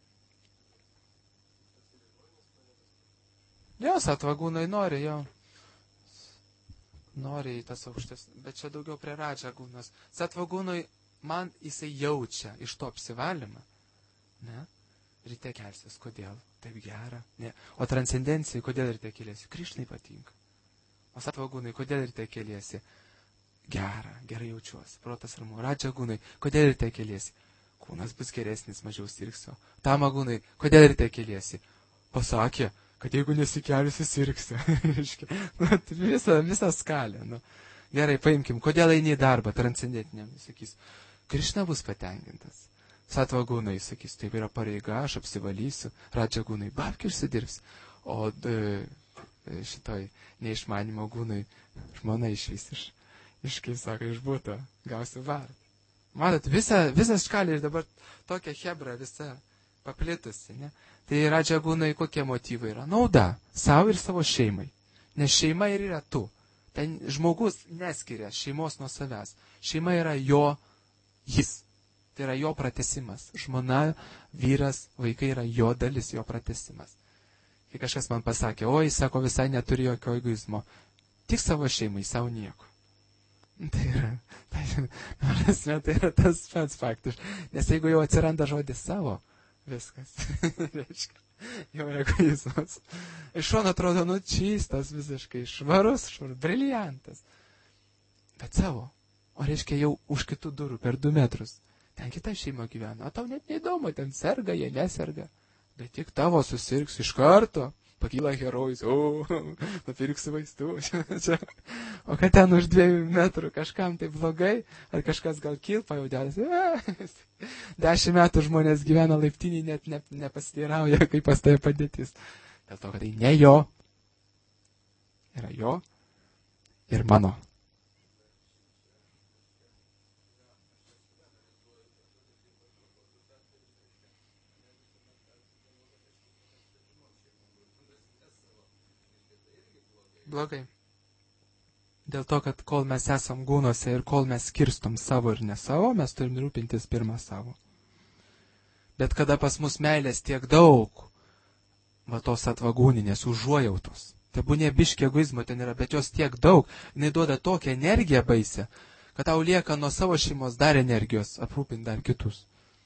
Jos atvagūnai nori, jo. Nori į tas aukštas, bet čia daugiau prie radžagūnos. Satvagūnui man jisai jaučia iš to apsivalymą. Ne? Ryte kelsis, kodėl? Taip gera. Ne. O transcendencijai, kodėl ryte keliasi? Krišnai patinka. O satvagūnai, kodėl ryte keliasi? Gera, gerai jaučiuosi. Protas ramu. Radžagūnai, kodėl ryte keliasi? Kūnas bus geresnis, mažiau sirgsiu. Tamagūnai, kodėl ryte keliasi? Pasakė, kad jeigu nesikeliusi, sirgsiu. Visą skalę. Nu. Gerai, paimkim, kodėl eini į darbą transcendentiniam, sakys, Krišna bus patenkintas. Satvagūnai, sakys, taip yra pareiga, aš apsivalysiu. Radžagūnai, babki užsidirbs. O šitoj neišmanimo gūnai žmona išvys kaip sako, iš būto, gausiu varą. Matot, visą škalį ir dabar tokia hebra visa paplitusi, ne? Tai radžagūnai kokie motyvai yra? Nauda savo ir savo šeimai. Nes šeima ir yra tu. Ten žmogus neskiria šeimos nuo savęs. Šeima yra jis. Tai yra jo pratesimas. Žmona, vyras, vaikai yra jo dalis, jo pratesimas. Kai kažkas man pasakė, oi, sako, visai neturi jokio egoizmo. Tik savo šeimai, savo nieko. Tai yra tas pats faktas. Nes jeigu jau atsiranda žodis savo, viskas. Reiškia, jau egoizmas. Iš šono atrodo, čystas visiškai, švarus, briliantas. Bet savo. O reiškia, jau už kitų durų, per 2 metrus. Ten kita šeima gyvena. O tau net neįdomu, ten serga, jie neserga. Bet tik tavo susirgs iš karto. Pakyla herojus, nupirksiu vaistų. O kad ten už 2 metrų kažkam tai blogai, ar kažkas gal kilpa jau dėlasi. 10 metų žmonės gyvena laiptinį, net nepasiteirauja, kaip pas tai padėtis. Dėl to, kad tai ne jo, yra jo ir mano. Blogai. Dėl to, kad kol mes esam gūnose ir kol mes skirstom savo ir ne savo, mes turim rūpintis pirmą savo. Bet kada pas mus meilės tiek daug, va tos atvagūninės užuojautos, tai būnė biški egoizmo ten yra, bet jos tiek daug, jinai duoda tokią energiją baisę, kad tau lieka nuo savo šeimos dar energijos aprūpinti dar kitus.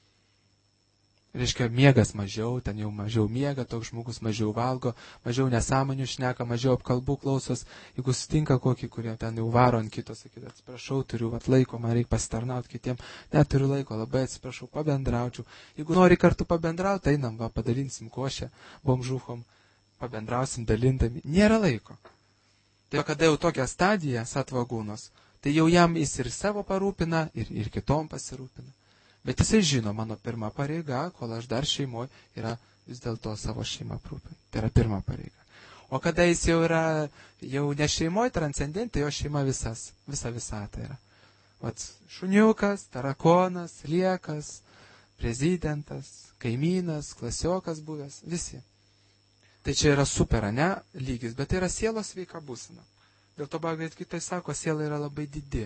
Reiškia, miegas mažiau, ten jau mažiau miega, toks žmogus mažiau valgo, mažiau nesąmonių šneka, mažiau apkalbų klausos. Jeigu sutinka kokį, kurie ten jau varo ant kito, sakyti, atsiprašau, turiu laiko, man reikia pasitarnauti kitiem, neturiu laiko, labai atsiprašau, pabendraučiau. Jeigu nori kartu pabendrauti, einam, padalinsim košę, bomžuchom, pabendrausim dalindami, nėra laiko. Tai kada jau tokia stadija satvagūnos, tai jau jam jis ir savo parūpina, ir kitom pasirūpina. Bet jisai žino, mano pirma pareiga, kol aš dar šeimoje, yra vis dėlto savo šeimą aprūpinti. Tai yra pirma pareiga. O kada jis jau yra, jau ne šeimoje transcendentai, jo šeima visa visata yra. Vat šuniukas, tarakonas, liekas, prezidentas, kaimynas, klasiokas buvęs, visi. Tai čia yra super, ne, lygis, bet tai yra sielos sveika būsena. Dėl to Bhagavad Gita sako, siela yra labai didi.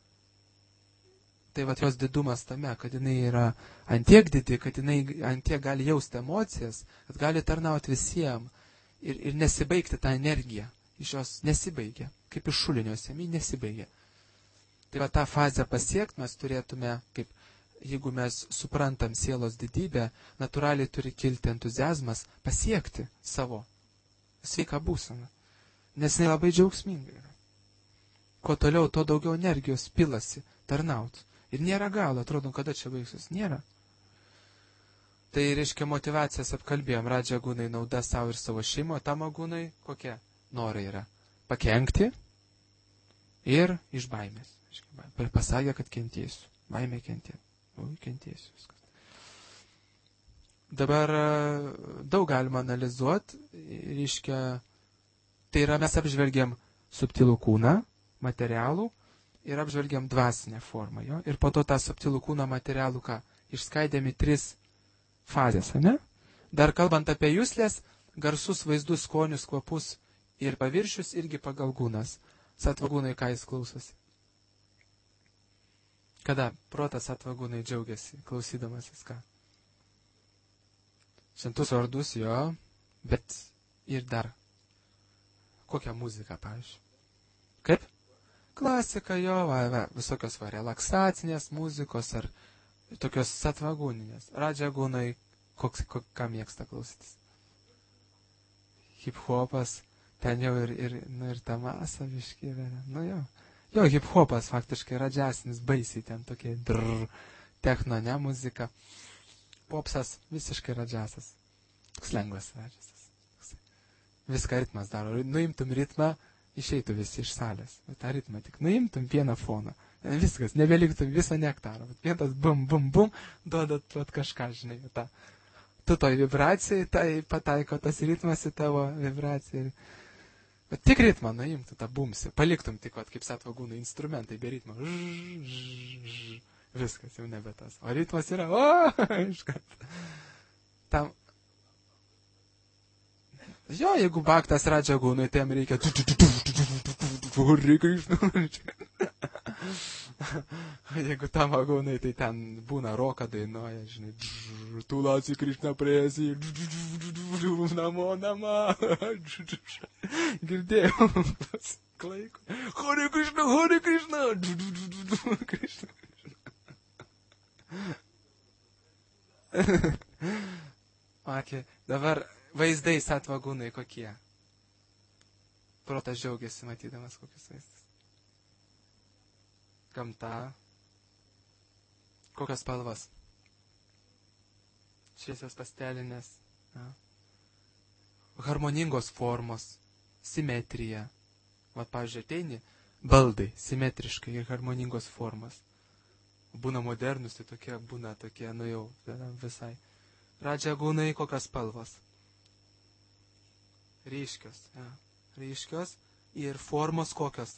Tai va jos didumas tame, kad jinai yra antiek didi, kad jinai antiek gali jausti emocijas, kad gali tarnauti visiems ir nesibaigti tą energiją. Iš jos nesibaigia, kaip iš šulinio semi nesibaigia. Tai va tą fazę pasiekti mes turėtume, kaip jeigu mes suprantam sielos didybę, natūraliai turi kilti entuziazmas pasiekti savo sveiką būseną. Nes jinai labai džiaugsminga yra. Kuo toliau, tuo daugiau energijos pilasi tarnauti. Ir nėra galo, atrodo, kada čia baigsis. Nėra. Tai reiškia motivacijas apkalbėjom. Radžagūnai nauda savo ir savo šeimo, tamagūnai kokie norai yra? Pakenkti ir iš baimės. Pasakė, kad kentėsiu. Baimė kentėti. Kentėsiu viskas. Dabar daug galima analizuoti. Reiškia, tai yra mes apžvelgiam subtilų kūną, materialų, ir apžvelgiam dvasinę formą, jo, ir po to tą subtilų kūno materialų, išskaidėm į 3 fazės, ne? Dar kalbant apie juslės, garsus, vaizdus, skonius, kvapus ir paviršius irgi pagal gūnas. Satvagūnai, ką jis klausosi? Kada protas satvagūnai džiaugiasi, klausydamasis ką? Šventus vardus, jo, bet ir dar. Kokią muziką, pavyzdžiui? Kaip? Klasika, jo, visokios relaksacinės muzikos ar tokios satvagūninės. Radžagūnai, ką mėgsta klausytis? Hip-hopas, ten jau ir tamasa biški yra. Nu jo. Jo, hip-hopas faktiškai radžiasinis, baisiai ten tokie techno, ne, muzika. Popsas visiškai radžiasas. Toks lengvas radžiasas. Viską ritmas daro. Nuimtum ritmą, išeitų visi iš salės. tą ritmą tik nuimtum vieną foną. Viskas, nebeliktum viso nektaro. Vienas bum, bum, bum, duodat kažką, žinai. Tu toj vibracijai, tai pataiko tas ritmas į tavo vibraciją. Bet tik ritmą nuimtų tą bumsį. Paliktum tik, kaip satvagūnų instrumentai, be ritmo. Viskas, jau nebe tas. O ritmas yra, iškart. Tam. Jo, jeigu baktas radžagūnui, tai jam reikia. Jeigu tamagūnai, tai ten būna roką dainuoja, žinai. Tulasi Krišna presi. Namo, nama. Girdėjau. Klaiko. Hare Krišna, Hare Krišna. Krišna. Okay. Dabar vaizdai satvagūnai kokie? Protas džiaugiasi matydamas kokius vaizdus. Gamta. Kokios spalvos? Šviesios pastelinės. Ja. Harmoningos formos. Simetrija. Vat, pavyzdžiui, ateini, baldai, simetriškai ir harmoningos formos. Būna modernus, tai tokie, būna tokie, nu jau, visai. Radžagūnai, kokios spalvos? Ryškios, ja. Ryškios ir formos kokios?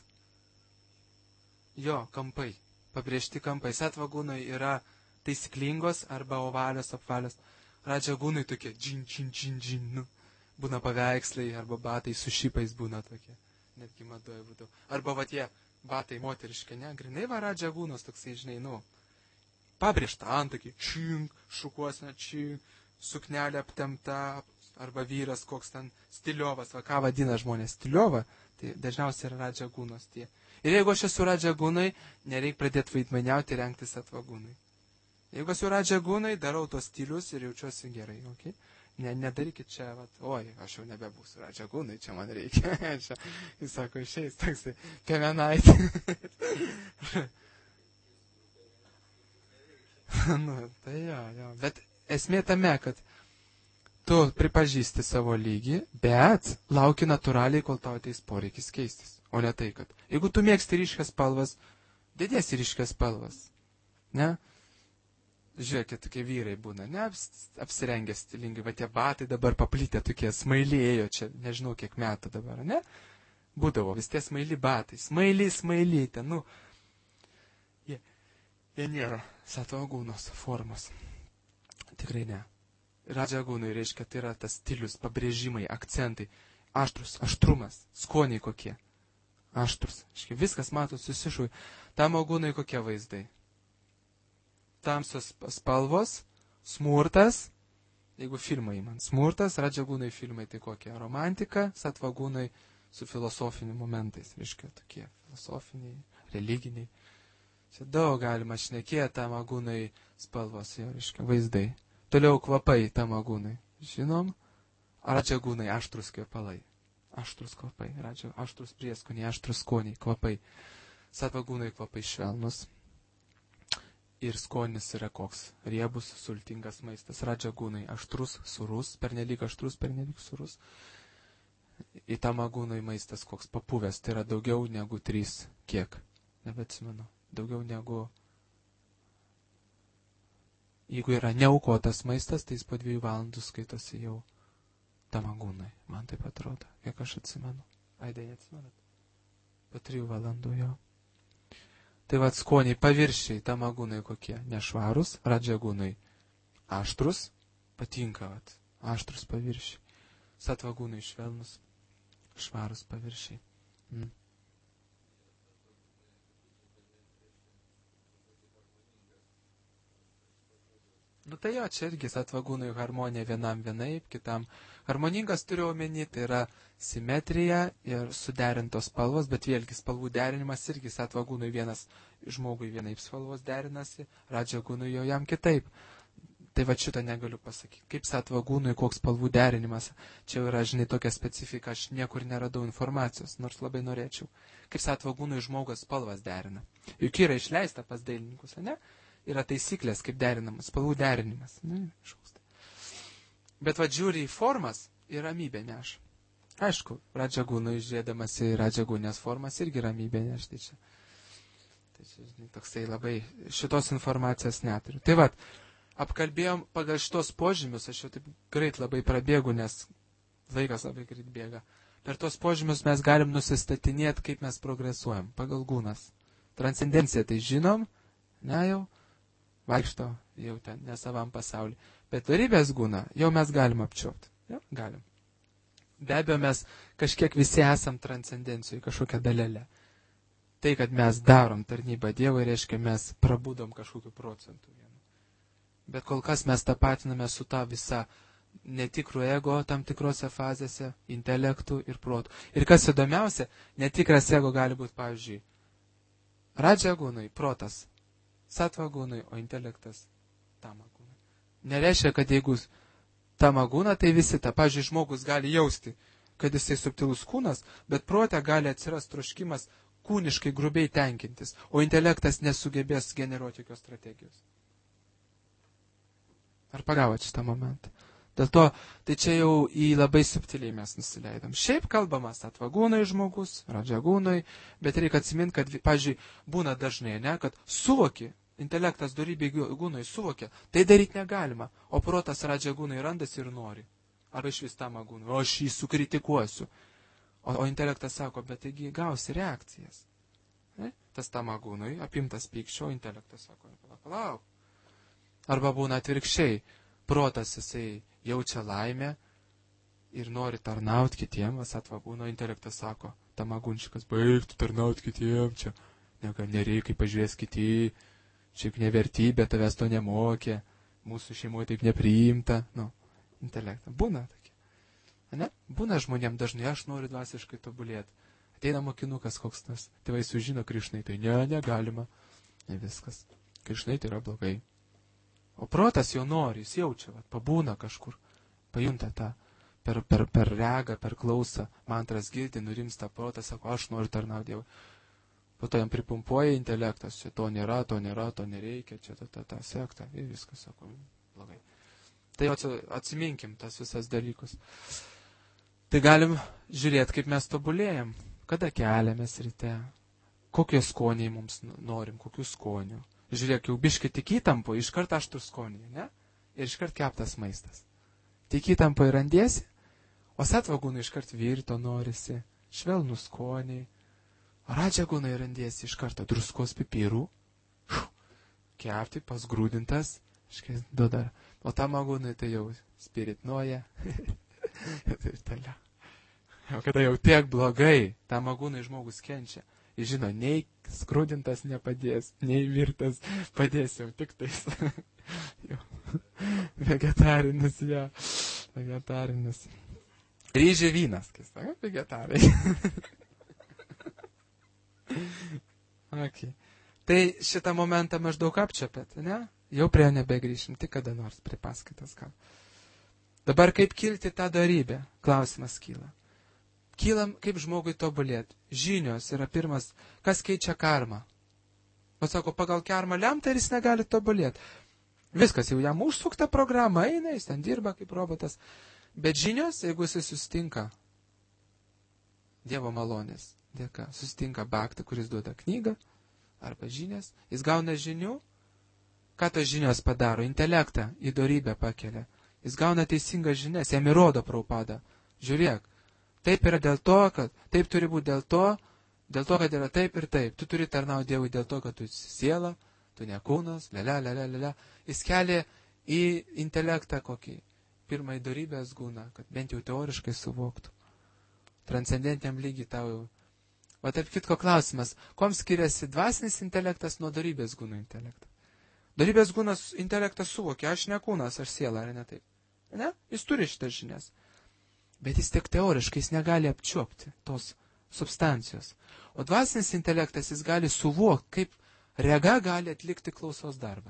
Jo, kampai, pabrėžti kampai. Satvagūnai yra taisyklingos arba ovalios, apvalios. Radžagūnai tokie, džin, nu. Būna paveikslai arba batai su šipais būna tokie. Netgi madoje būtų. Arba va tie batai moteriškai, ne? Grinai va radžagūnos toksai, žinai, nu. Pabrėžta antakį, čink, šukuosna, čink, suknelė aptemta, arba vyras koks ten stiliovas, va ką vadina žmonės stiliova, tai dažniausiai yra radžagūnos tie. Ir jeigu aš esu radžagūnai, nereik pradėti vaidmaniauti, rengtis atvagūnai. Jeigu esu radžagūnai, darau tos stilius ir jaučiuosi gerai, okei? Okay? Nedarykit čia, vat, oi, aš jau nebebūsiu radžagūnai, čia man reikia. Čia, jis sako, išeis toksai, kemenaitė. Nu, tai jo. Bet esmė tame, kad tu pripažįsti savo lygį, bet lauki natūraliai, kol tau ateis poreikis keistis. O ne tai, kad jeigu tu mėgsti ryškias spalvas, dėdėsi ryškias spalvas. Ne? Žiūrėkit, tokie vyrai būna, ne, apsirengę stilingai, va tie batai dabar paplitę tokie, smailėjo čia, nežinau kiek metų dabar, ne? Būdavo vis tie smaili batai, smaili, ten, nu, jie nėra satvagūnos formos. Tikrai ne. Radžagūnai reiškia, tai yra tas stilius, pabrėžimai, akcentai, aštrumas, skoniai kokie. Aštrus. Aiškiai, viskas matot susišui. Tamagūnai kokie vaizdai. Tamsios spalvos, smurtas, jeigu filmai man, smurtas, radžagūnai filmai tai kokie, romantika, satvagūnai su filosofiniais momentais, reiškia, tokie filosofiniai, religiniai. Čia daug galima šnekėti, tamagūnai spalvos, jo, reiškia, vaizdai. Toliau kvapai tamagūnai, žinom, radžagūnai aštrus kvepalai, aštrus kvapai, aštrus prieskoniai, aštrus skoniai, kvapai, satvagūnai kvapai švelnus. Ir skonis yra koks riebus, sultingas maistas. Radžagūnai aštrus, surus, pernelyg aštrus, pernelyg surus. Į tamagūnai maistas koks papuvęs, tai yra daugiau negu 3, kiek, nebeatsimenu, daugiau negu, jeigu yra neaukotas maistas, tai jis po 2 valandų skaitosi jau tamagūnai, man taip atrodo, kiek aš atsimenu. Aidai, neatsimenat? Po 3 valandų jo. Tai vad skoniai paviršiai, tamagūnai kokie? Nešvarus, radžagūnai aštrus, patinka vat, aštrus paviršiai. Satvagūnai švelnus, švarus paviršiai. Nu tai jo, čia irgi satvagūnai harmonija vienam vienaip, kitam. Harmoningas turiu omeny, tai yra simetrija ir suderintos spalvos, bet vėlgi spalvų derinimas irgi satvagūnui vienas žmogui vienaip spalvos derinasi, radžagūnui jau jam kitaip. Tai va šitą negaliu pasakyti. Kaip satvagūnui, koks spalvų derinimas. Čia yra, žinai, tokia specifika, aš niekur neradau informacijos, nors labai norėčiau. Kaip satvagūnui žmogus spalvas derina. Juk yra išleista pas dailininkus, ne? Yra taisyklės, kaip derinamas, spalvų derinimas. Ne, bet va žiūri į formas ir ramybę neša. Aišku, radžagūnui žiūrėdamas į radžagūnės formas irgi ramybę neš. Tai čia, žinai, toksai labai šitos informacijos neturiu. Tai va, apkalbėjom pagal šitos požymius, aš jau taip greit labai prabėgu, nes laikas labai greit bėga. Per tos požymius mes galim nusistatinėti, kaip mes progresuojam, pagal gūnas. Transcendencija tai žinom, ne jau, vaikšto jau ten, nesavam pasauliu. Bet darybės gūna, jau mes galim apčiopti. Jau, galim. Be abejo, mes kažkiek visi esam transcendencijoje, kažkokią dalelę. Tai, kad mes darom tarnybą Dievui, reiškia, mes prabudom kažkokiu procentu. Bet kol kas mes tapatiname su ta visa netikrų ego tam tikrose fazėse, intelektų ir protų. Ir kas įdomiausia, netikras ego gali būti, pavyzdžiui, radžagūnui protas, satvagūnui, o intelektas tamagūnui. Nereiškia, kad jeigu tamagūna, tai visi ta. Pavyzdžiui, žmogus gali jausti, kad jisai subtilus kūnas, bet prote gali atsirasti troškimas kūniškai grubiai tenkintis, o intelektas nesugebės generuoti jokios strategijos. Ar pagavot šitą momentą? Dėl to, tai čia jau į labai subtiliai mes nusileidom. Šiaip kalbamas satvagūnui žmogus, radžagūnui, bet reikia atsiminti, kad, pavyzdžiui, būna dažnai, ne, kad suvoki, intelektas dorybė gūnui suvokia, tai daryti negalima, o protas radžagūnui randasi ir nori. Arba iš vis tamagūnui, o aš jį sukritikuosiu. O intelektas sako, bet taigi gausi reakcijas. Tas tamagūnui apimtas pykčio, o intelektas sako, palauk. Arba būna atvirkščiai, protas jisai jaučia laimę ir nori tarnauti kitiems, satvagūno intelektas sako, tamagūnšikas, baigtų tarnauti kitiems, čia nereikia, pažiūrės kiti, šiaip nevertybė, tavęs to nemokė, mūsų šeimoje taip nepriimta, intelektą. Būna tokie. Ne? Būna žmonėm dažnai, aš noriu dvasiškai tobulėti. Ateina mokinukas koks tas, tėvai sužino Krišnai, tai negalima, ne viskas. Krišnai tai yra blogai. O protas jau nori, jis jaučia, pabūna kažkur, pajunta tą, per regą, per klausą, mantras girdi, nurimsta protas, sako, aš noriu tarnauti Dievui. Po to jam pripumpuoja intelektas, čia to nėra, to nereikia, čia ta sekta, ir viskas, sako, blogai. Tai atsiminkim tas visas dalykus. Tai galim žiūrėti, kaip mes tobulėjam, kada keliamės ryte, kokie skoniai mums norim, kokių skonių. Žiūrėk, jau biškai tik įtampo, iškart aštrus skoniai, ne? Ir iškart keptas maistas. Tik įtampo ir randiesi, o satvagūnai iškart virto norisi, švelnų skoniai. Radžagūnai randiesi iš karto druskos pipirų, kepti, pasgrūdintas, iškai duodar. O tamagūnai tai jau spiritnuoja. Ir toliau. O kada jau tiek blogai, tamagūnai žmogus kenčia. Jis žino, nei skrūdintas nepadės, nei virtas padės jau tik tais. Vegetarinis, ja. Vegetarinis. Ryžių vynas, kai sako, vegetarai. Okay. Tai šitą momentą maždaug apčiapėt, ne? Jau prie jo nebegrįšim, tik kada nors prie paskaitas gal. Dabar kaip kilti tą darybę? Klausimas kyla. Kylam, kaip žmogui tobulėti. Žinios yra pirmas, kas keičia karmą. O sako, pagal karmą lemta ir jis negali tobulėti. Viskas, jau jam užsukta programa, eina, jis ten dirba kaip robotas. Bet žinios, jeigu jis susitinka Dievo malonės dėka, susitinka baktą, kuris duoda knygą arba žinias, jis gauna žinių. Ką tos žinios padaro? Intelektą į dorybę pakelia. Jis gauna teisingas žinias, jam įrodo Prabhupada. Žiūrėk. Taip yra dėl to, kad taip turi būti dėl to, Dėl to, kad yra taip ir taip. Tu turi tarnauti Dievui dėl to, kad tu esi siela, tu ne kūnas, lele. Jis kelia į intelektą kokį pirmąjį darybės gūną, kad bent jau teoriškai suvoktų. Transcendentiniam lygiai tau jau. O taip kitko klausimas, kom skiriasi dvasinis intelektas nuo darybės gūnų intelekto? Darybės gūnas intelektas suvokia, aš ne kūnas, aš siela, ar ne taip? Ne? Jis turi šitas žinias. Bet jis tik teoriškai, jis negali apčiuopti tos substancijos. O dvasinis intelektas jis gali suvokti, kaip rega gali atlikti klausos darbą.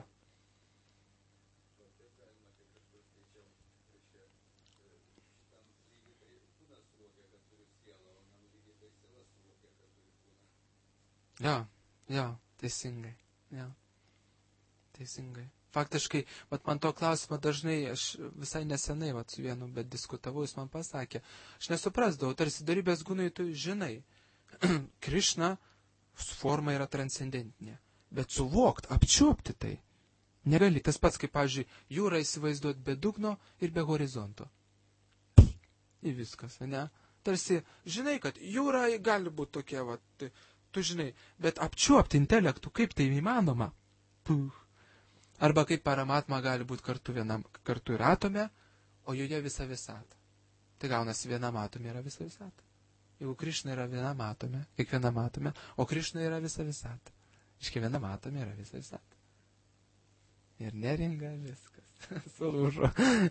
Jo, teisingai. Jo, teisingai. Faktiškai, man to klausimo dažnai, aš visai nesenai su vienu, bet diskutavau, jis man pasakė, aš nesuprasdavau, tarsi darybės gūnai tu žinai, Krišna forma yra transcendentinė, bet suvokt, apčiuopti tai negali. Tas pats, kaip, pavyzdžiui, jūrą įsivaizduoti be dugno ir be horizonto. Į viskas, ne? Tarsi, žinai, kad jūra gali būti tokia, tu žinai, bet apčiuopti intelektų, kaip tai įmanoma? Arba kaip paramatma gali būti kartu ir atome, o joje visa visata. Tai gaunasi vienam atome yra visa visata. Jeigu Krišna yra vienam atome, kiekvienam atome, o Krišna yra visa visata. Iš kiekvienam atome yra visa visata. Ir neringa viskas. Sulūžo.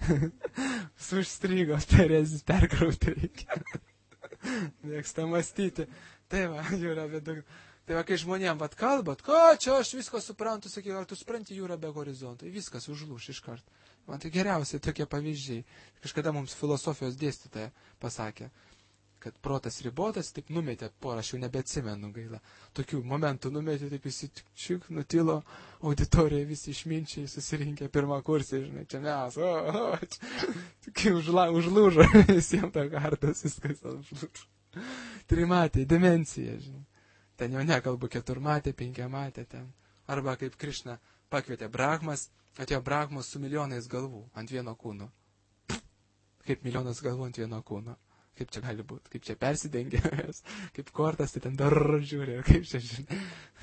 Užstrigo, perėzis perkrauti reikia. Mėgsta mąstyti. Tai va, jūra vidug. Tai va, kai žmonėm kalbat, čia aš viską suprantu, sakyk, ar tu supranti jūrą be horizonto, viskas užlūš iš karto. Man tai geriausiai tokie pavyzdžiai. Kažkada mums filosofijos dėstytoja pasakė, kad protas ribotas, taip numetė porą, aš jau nebeatsimenu gaila. Tokių momentų numetė, taip visi čik, nutilo, auditorija visi išminčiai susirinkę pirmą kursį, žinai, čia mes, čia užlūžo, visiems tą kartas, viskas užlūžo. Trimatė, demencija, žinai. Ten jau nekalbu, keturmatė, penkiamatė ten. Arba kaip Krišna pakvietė Brahmas, atėjo Brahmas su milijonais galvų ant vieno kūno. Kaip milijonas galvų ant vieno kūno. Kaip čia gali būti, kaip čia persidengia, kaip kortas, tai ten dar žiūri, kaip čia žinai.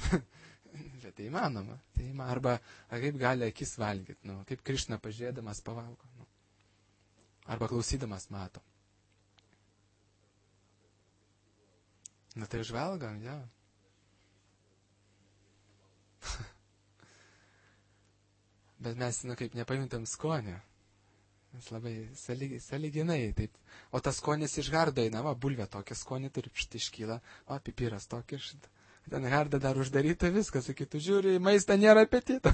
Bet tai įmanoma. Arba kaip gali akis valgyti, kaip Krišna pažiūrėdamas pavalgo. Arba klausydamas mato. Tai užvalgam, jo. Bet mes, kaip nepajuntam skonio. Mes labai saliginai, taip. O tas skonis iš gardo eina, bulvė tokia skonį turi, iškyla, pipiras tokia, ten garda dar uždaryta viskas, sakytų, žiūri, maistą nėra apetito.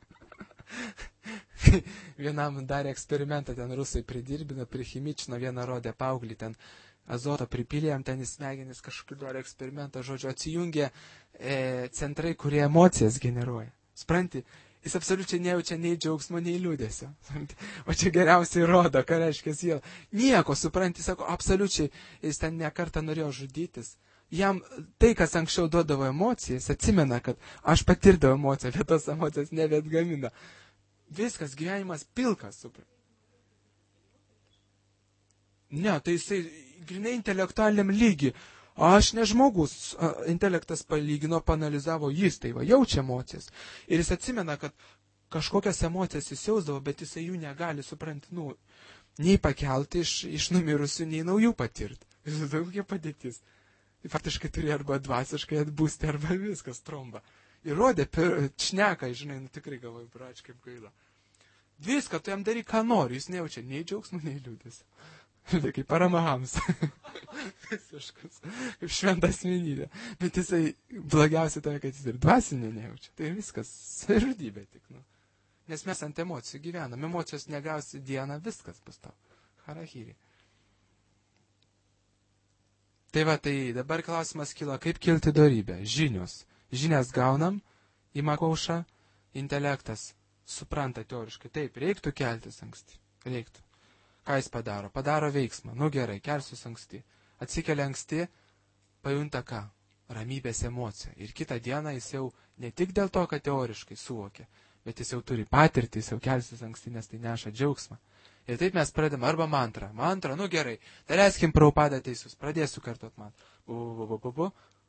Vienam darė eksperimentą, ten rusai pridirbino, prichimičino, vieną rodė paauglį, ten azoto pripilėjom, ten į smegenis kažkokį darė eksperimentą, žodžiu, atsijungė centrai, kurie emocijas generuoja. Spranti, jis absoliučiai nejaučia nei džiaugsmo, nei liūdėsio. O čia geriausiai rodo, ką reiškia siela. Nieko, supranti, sako, absoliučiai, jis ten nekartą norėjo žudytis. Jam tai, kas anksčiau duodavo emocijas, atsimena, kad aš patirdavau emociją, bet tos emocijos nebeatgamina. Viskas, gyvenimas pilkas, supranti. Ne, tai jisai grinai intelektualiniam lygi. Aš ne žmogus, intelektas palygino, panalizavo, jis tai jaučia emocijas. Ir jis atsimena, kad kažkokias emocijas jis jausdavo, bet jisai jų negali, supranti, nei pakelti iš numirusių, nei naujų patirti. Ir tokia padėtis. Tai faktiškai turi arba dvasiškai atbūsti, arba viskas tromba. Ir rodė, šneka, žinai, tikrai galvoju, brač, kaip gaila. Viską, tu jam daryk, ką nori, jis nejaučia nei džiaugsmų, nei liūdės. Tai kaip Paramahams. Visiškas. Kaip šventa asmenybė. Bet jisai blogiausia toje, kad jis ir dvasinė nejaučia. Tai viskas. Savižudybė tik. Nes mes ant emocijų gyvenam. Emocijos negausi dieną, viskas bus tau. Harahiri. Tai dabar klausimas kilo, kaip kilti dorybę. Žinios. Žinias gaunam, ima kaušą, intelektas. Supranta teoriškai. Taip, reiktų keltis anksti. Reiktų. Ką jis padaro? Padaro veiksmą. Gerai, kelsius anksti. Atsikelia anksti, pajunta ką? Ramybės emociją. Ir kitą dieną jis jau ne tik dėl to, kad teoriškai suvokia, bet jis jau turi patirtį, jis jau kelsis anksti, nes tai neša džiaugsmą. Ir taip mes pradedam arba mantrą. Mantrą, gerai. Tai leiskim Prabhupada teisus. Pradėsiu kartot mantrą.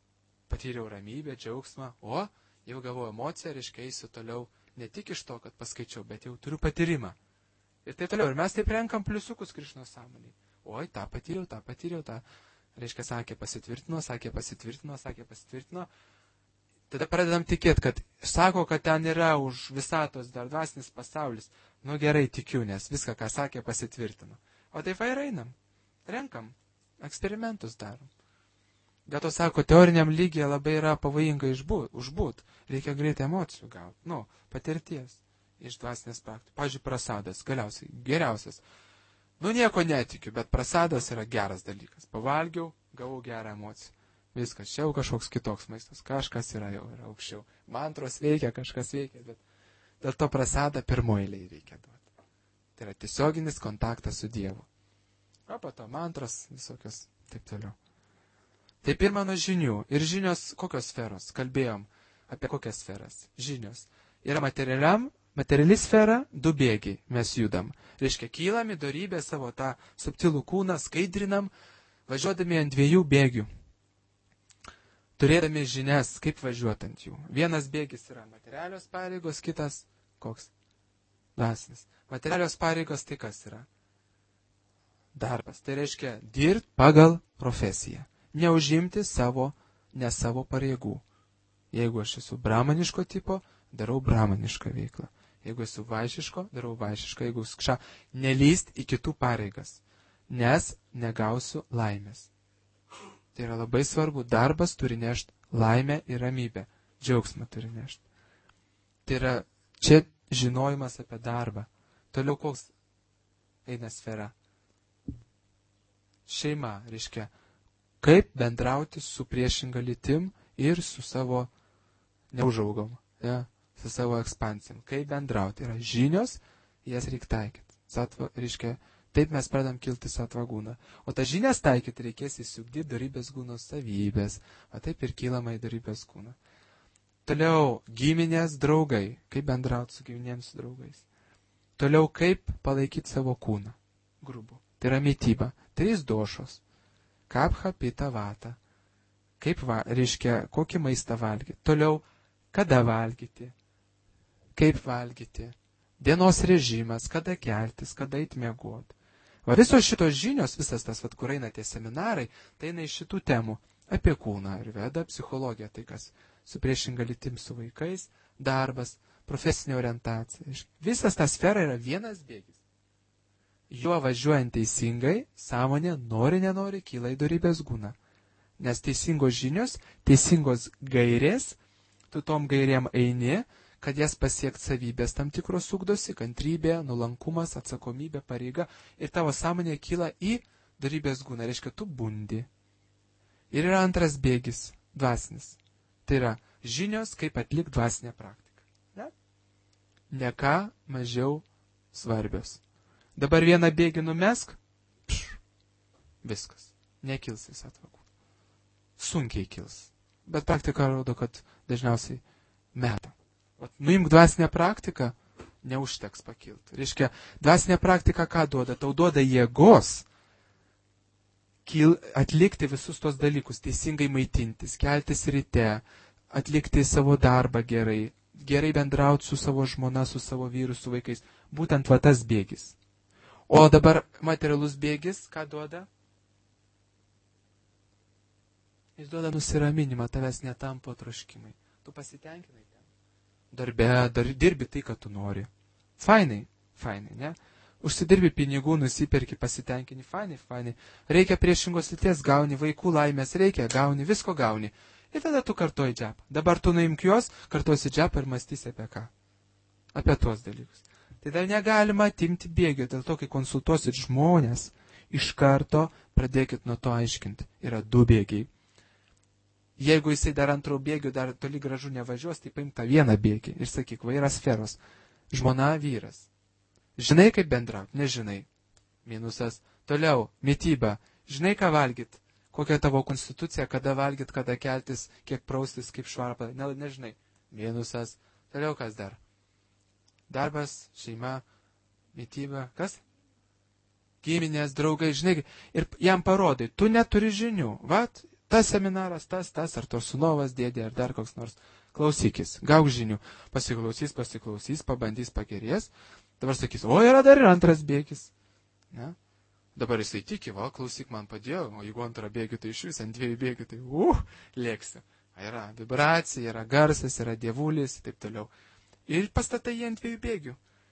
patyriau ramybę, džiaugsmą, o jau gavau emociją, reiškia, eisiu toliau ne tik iš to, kad paskaičiau, bet jau turiu patyrimą. Ir taip toliau. Ir mes taip renkam pliusiukus Krišnos sąmonėje. Oi, tą patyriau, tą. Reiškia, sakė pasitvirtino. Tada pradedam tikėti, kad sako, kad ten yra už visatos dar dvasinis pasaulis. Nu gerai, tikiu, nes viską, ką sakė, pasitvirtino. O taip ir einam. Renkam. Eksperimentus darom. Dėl to sako, teoriniam lygiai labai yra pavojinga užbūt. Reikia greitai emocijų gauti. Patirties iš dvasinės praktikos. Pavyzdžiui, prasadas, galiausiai, geriausias. Nieko netikiu, bet prasadas yra geras dalykas. Pavalgiau, gavau gerą emociją. Viskas, čia jau kažkoks kitoks maistas. Kažkas yra aukščiau. Mantros veikia, kažkas veikia, bet dėl to prasadą pirmoji reikia duoti. Tai yra tiesioginis kontaktas su Dievu. O po to mantros visokios, taip toliau. Tai pirma nuo žinių. Ir žinios kokios sferos? Kalbėjom apie kokias sferas. Žinios. Yra materiali sfera, 2 bėgiai mes judam. Reiškia, kylam į dorybę savo tą subtilų kūną, skaidrinam, važiuodami ant 2 bėgių. Turėdami žinias, kaip važiuoti ant jų. Vienas bėgis yra materialios pareigos, kitas koks? Dvasinis. Materialios pareigos tai kas yra? Darbas. Tai reiškia dirbti pagal profesiją. Neužimti ne savo pareigų. Jeigu aš esu brahmaniško tipo, darau brahmanišką veiklą. Jeigu esu vaišiško, darau vaišišką. Jeigu skša, nelyst į kitų pareigas, nes negausiu laimės. Tai yra labai svarbu. Darbas turi nešti laimę ir ramybę. Džiaugsmą turi nešti. Tai yra čia žinojimas apie darbą. Toliau koks eina sfera? Šeima, reiškia, kaip bendrauti su priešinga lytim ir su savo neužaugom, su savo ekspansijom. Kaip bendrauti? Yra žinios, jas reikia taikyti. Reiškia, taip mes pradam kilti satvagūną. O tą žinias taikyti reikės įsiugdyti dorybės gūnos savybės. O taip ir kylama į dorybės kūną. Toliau, giminės draugai. Kaip bendrauti su giminėms draugais. Toliau, kaip palaikyti savo kūną. Grubų. Tai yra mityba. 3 došos. Kapha, pita, vata. Kaip reiškia, kokį maistą valgyti. Toliau, kada valgyti. Kaip valgyti. Dienos režimas, kada keltis, kada eiti miegoti. Visos šitos žinios, visas tas, kur eina tie seminarai, tai eina iš šitų temų. Apie kūną ir veda, psichologiją, tai kas su priešinga lytim su vaikais, darbas, profesinė orientacija. Visas ta sfera yra vienas bėgis. Juo važiuojant teisingai, sąmonė nenori kyla į dorybės gūną. Nes teisingos žinios, teisingos gairės, tu tom gairėm eini, kad jas pasiekt savybės tam tikros ugdosi, kantrybė, nuolankumas, atsakomybė, pareiga, ir tavo sąmonė kyla į dorybės gūną, reiškia, tu bundi. Ir yra antras bėgis, dvasinis. Tai yra žinios, kaip atlikti dvasinę praktiką. Ne ką mažiau svarbios. Dabar vieną bėgį numesk, viskas, nekils visą atvagų. Sunkiai kils. Bet praktika rodo, kad dažniausiai meta. Nuimk dvasinę praktiką, neužteks pakilti. Reiškia, dvasinė praktika ką duoda? Tau duoda jėgos atlikti visus tos dalykus, teisingai maitintis, keltis ryte, atlikti savo darbą gerai, gerai bendrauti su savo žmona, su savo vyru, su vaikais. Būtent tas bėgis. O dabar materialus bėgis, ką duoda? Jis duoda nusiraminimą, tavęs netampo troškimai. Tu pasitenkinai ten. Darbe, dirbi tai, ką tu nori. Fainai, ne? Užsidirbi pinigų, nusiperki, pasitenkini, fainai. Reikia priešingos lyties, gauni vaikų laimės, reikia, gauni, visko gauni. Ir tada tu kartuoji džepą. Dabar tu nuimk juos, kartuosi džepą ir mąstysi apie ką? Apie tuos dalykus. Tai dar negalima atimti bėgio, dėl to, kai konsultuosit žmonės, iš karto pradėkit nuo to aiškinti. Yra 2 bėgiai. Jeigu jisai dar antro bėgių dar toli gražu nevažiuos, tai paimk tą vieną bėgį ir sakyk, va yra sferos. Žmona, vyras. Žinai, kaip bendrauti? Nežinai. Minusas. Toliau, mityba. Žinai, ką valgyt? Kokia tavo konstitucija, kada valgyt, kada keltis, kiek praustis, kaip švarpa. Nežinai. Minusas. Toliau kas dar? Darbas, šeima, mityba. Kas? Giminės, draugai, žinai. Ir jam parodai, tu neturi žinių. Vat, tas seminaras, tas, ar Torsunovas, dėdė, ar dar koks nors. Klausykis, gauk žinių. Pasiklausys, pabandys, pagerės. Dabar sakys, o yra dar ir antras bėgis. Ne? Dabar jisai tiki, va, klausyk, man padėjo, o jeigu antrą bėgį, tai iš vis ant 2 bėgių, tai lėksiu. Yra vibracija, yra garsas, yra dievulis, taip toliau. Ir pastatai jį ant 2 bėgių.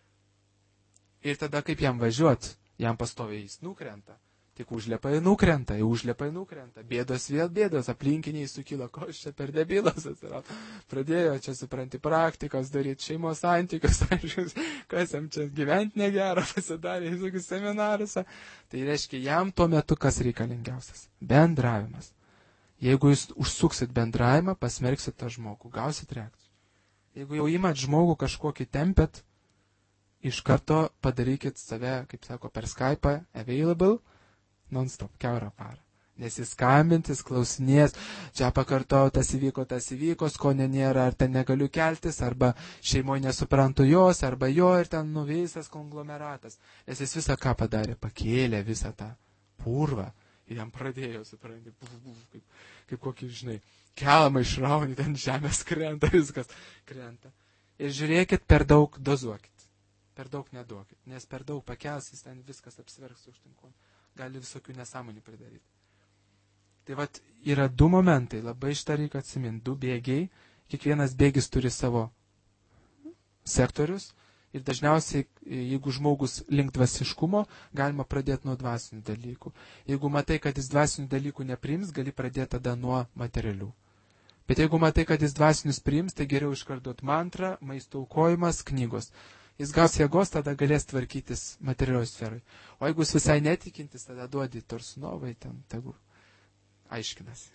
Ir tada kaip jam važiuot, jam pastoviai jis nukrenta. Tik užlepai nukrenta, bėdos vėl bėdos, aplinkiniai sukilo, ko čia per debilas atsirado. Pradėjo čia, supranti, praktikas daryti, šeimos santykius, kas jam čia gyventi negera, pasidarė visokius seminarus. Tai reiškia, jam tuo metu kas reikalingiausias? Bendravimas. Jeigu jūs užsuksit bendravimą, pasmerksit tą žmogų, gausit reakcijų. Jeigu jau imat žmogų kažkokį tempet, iš karto padarykit save, kaip sako, per Skype available, non-stop, kiaurą parą. Nes jis skambintis, klausinės, čia pakartau, tas įvyko, skonio nėra, ar ten negaliu keltis, arba šeimoje nesuprantu jos, arba jo, ir ten visas konglomeratas. Nes jis visą ką padarė, pakėlė visą tą purvą ir jam pradėjo, supranti, kaip kokį, žinai, kelmą išrauni, ten žemės krenta, viskas krenta. Ir žiūrėkit, per daug dozuokit, per daug neduokit, nes per daug pakelsis, ten viskas apsverks užtinkom. Gali visokių nesąmonių pridaryti. Tai vat yra 2 momentai, labai šitą reikia atsiminti, 2 bėgiai, kiekvienas bėgis turi savo sektorius ir dažniausiai, jeigu žmogus link dvasiškumo, galima pradėti nuo dvasinių dalykų. Jeigu matai, kad jis dvasinių dalykų nepriims, gali pradėti tada nuo materialių. Bet jeigu matai, kad jis dvasinius priims, tai geriau iškarduot mantrą, maisto aukojimas, knygos. Jis gaus jėgos, tada galės tvarkytis materialioj sferai. O jeigu jis visai netikintis, tada duodi Torsunovai, ten tegu aiškinasi.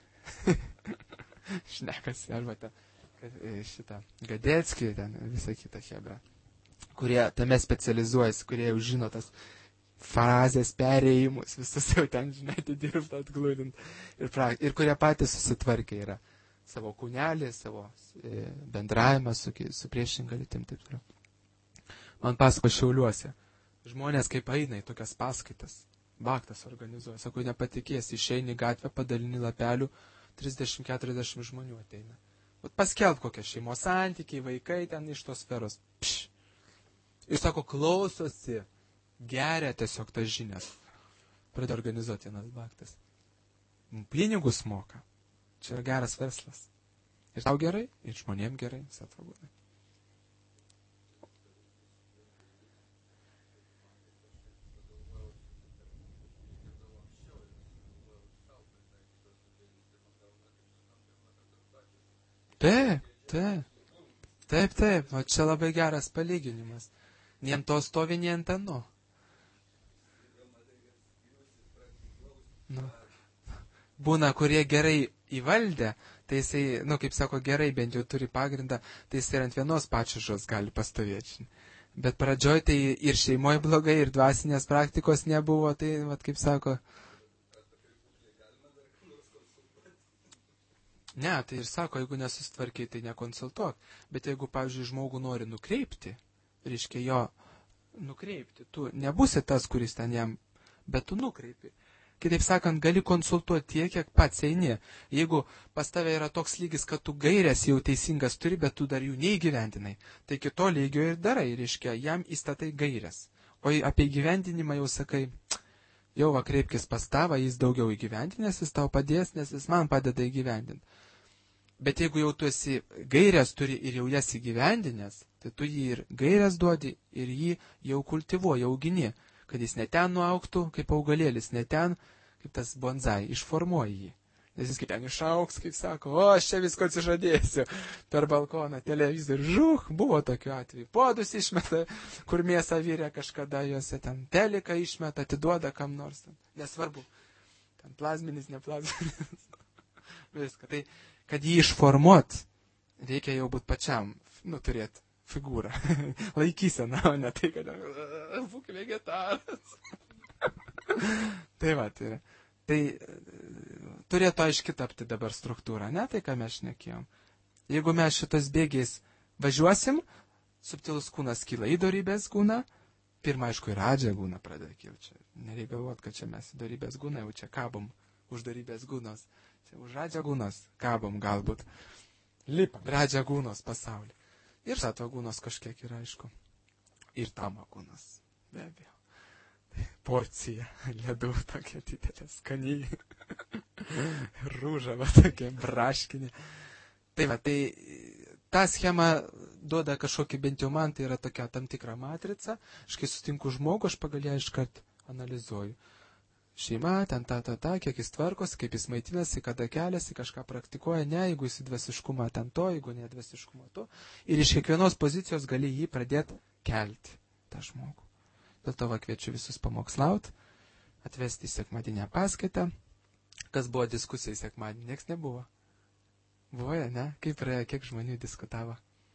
Šnekasi, arba šitą Gadeckį, ten visą kitą hebra, kurie tame specializuojasi, kurie jau žino tas frazės, perėjimus, visus jau ten, žinai, atidirbt, atglūdint. Ir kurie patys susitvarkė yra savo kūnelį, savo bendravimą su priešinga lytim, taip toliau. Man pasako Šiauliuose. Žmonės kaip eina į tokias paskaitas. Baktas organizuoja. Sako, nepatikės, išeini gatvę, padalini lapelių, 30-40 žmonių ateina. Vat paskelb kokie šeimos santykiai, vaikai ten iš tos sferos. Pš. Ir sako, klausosi, geria tiesiog tas žinias. Pradėjo organizuoti vienas baktas. Pinigus moka. Čia yra geras verslas. Ir tau gerai, ir žmonėm gerai, satvagunai. Taip, o čia labai geras palyginimas. Nei ant to stovi, nei ant ano. Nu. Būna, kurie gerai įvaldę, tai jisai, kaip sako, gerai, bent jau turi pagrindą, tai jisai ant vienos pačios gali pastovėti. Bet pradžioj tai ir šeimoje blogai, ir dvasinės praktikos nebuvo, tai, kaip sako, ne, tai ir sako, jeigu nesusitvarkiai, tai nekonsultuok. Bet jeigu, pavyzdžiui, žmogų nori nukreipti, reiškia jo nukreipti, tu nebusi tas, kuris ten jam, bet tu nukreipi. Kitaip sakant, gali konsultuoti tiek, kiek pats eini. Jeigu pas tave yra toks lygis, kad tu gairės jau teisingas turi, bet tu dar jų neįgyvendinai, tai kito lygio ir darai, reiškia, jam įstatai gairės. O apie įgyvendinimą jau sakai, jau kreipkis pas tavą, jis daugiau įgyvendinės, jis tau padės, nes jis man padeda įgyvendinti. Bet jeigu jau tu esi gairės turi ir jau jas įgyvendinės, tai tu jį ir gairės duodi ir jį jau kultivuoji, augini, kad jis ne ten nuauktų, kaip augalėlis, ne ten, kaip tas bonsai, išformuoji jį. Nes jis kaip ten išauks, kaip sako, o aš čia visko atsižadėsiu per balkoną, televizorių, žuch, buvo tokiu atveju. Podus išmeta, kur mėsą vyrė kažkada juose, ten teliką išmeta, atiduoda kam nors, ten. Nesvarbu, ten plazminis, neplazminis, viską. Tai, kad jį išformuot, reikia jau būti pačiam, turėti figūrą, laikyseną, o ne tai, kad būk vegetaras. Tai va, tai yra. Tai turėtų aiškiai tapti dabar struktūra, ne tai, ką mes šnekėjom. Jeigu mes šitos bėgiais važiuosim, subtilus kūnas kyla į dorybės kūną, pirmą, aišku, ir adžia kūną pradeda kilti. Nereikia galvoti, kad čia mes dorybės kūną jau čia kabom už dorybės kūnos. Čia už Radžiagūnos kabom galbūt. Lipam Radžiagūnos pasaulį. Ir Satvagūnos kažkiek yra, aišku. Ir Tamagūnos, be abejo. Porcija ledų tokia didelė, skaniai. Rūžava tokia, braškinė. Tai va, tai ta schema duoda kažkokį, bent jau man, tai yra tokia tam tikra matrica. Aš kai sutinku žmogų, aš pagal ją iškart analizuoju. Šeima, ten kiek jis tvarkosi, kaip jis maitinasi, kada keliasi, kažką praktikuoja, ne, jeigu jis dvasiškumą ten to, jeigu ne dvasiškumą to. Ir iš kiekvienos pozicijos gali jį pradėti kelti, tą žmogų. Dėl to va kviečiu visus pamokslauti, atvesti į sekmadinę paskaitą. Kas buvo diskusija į sekmadienį? Niekas nebuvo. Buvo, ne? Kaip praėjo, kiek žmonių diskutavo?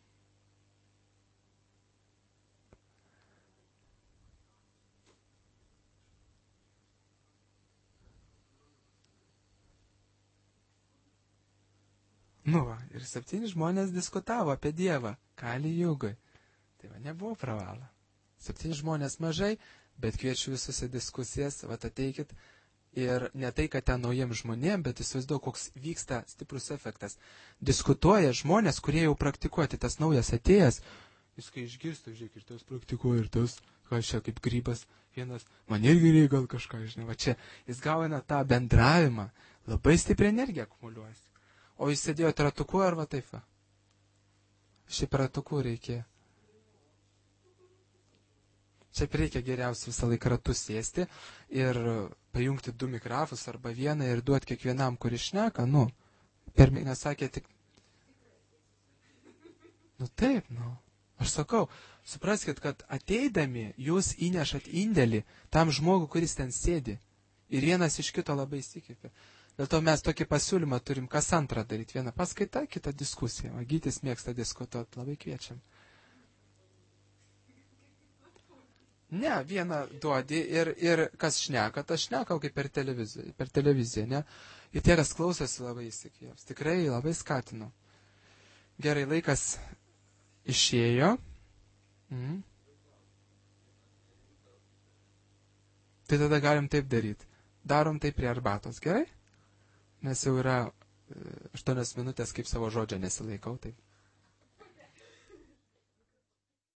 Nu va, ir 7 žmonės diskutavo apie Dievą, Kali Jugai. Tai va, nebuvo pravalo. 7 žmonės mažai, bet kviečiu visus į diskusijas, va ateikit. Ir ne tai, kad ten naujiem žmonėm, bet įsivaizduoju, koks vyksta stiprus efektas. Diskutuoja žmonės, kurie jau praktikuoti, tas naujas atėjęs, jis kai išgirstų, žiūrėk, ir tas praktikuoja, ir tas, ką čia kaip grybas, vienas, man irgi reikia gal kažką, žinai, va čia, jis gauna tą bendravimą, labai stiprią energiją akumuliuosi. O jis sėdėjo ratuku ar va taip va? Šiaip ratuku reikėjo. Šiaip reikia geriausiai visą laiką ratu sėsti ir pajungti 2 mikrofus arba vieną ir duoti kiekvienam, kuris šneka, nu, nesakė tik... Nu taip, nu. Aš sakau, supraskit, kad ateidami jūs įnešat indėlį tam žmogui, kuris ten sėdi. Ir vienas iš kito labai įsikvėpia. Dėl to mes tokį pasiūlymą turim kas antrą daryti. Vieną paskaitą, kitą diskusiją. O Gytis mėgsta diskutuoti, labai kviečiam. Ne, vieną duodi ir kas šneka, tas šneka kaip per televiziją, ne? Ir tie, kas klausosi, labai įsikvėps. Tikrai labai skatinu. Gerai, laikas išėjo. Tai tada galim taip daryti. Darom tai prie arbatos, gerai? Nes jau yra 8 minutės, kaip savo žodžio nesilaikau, taip.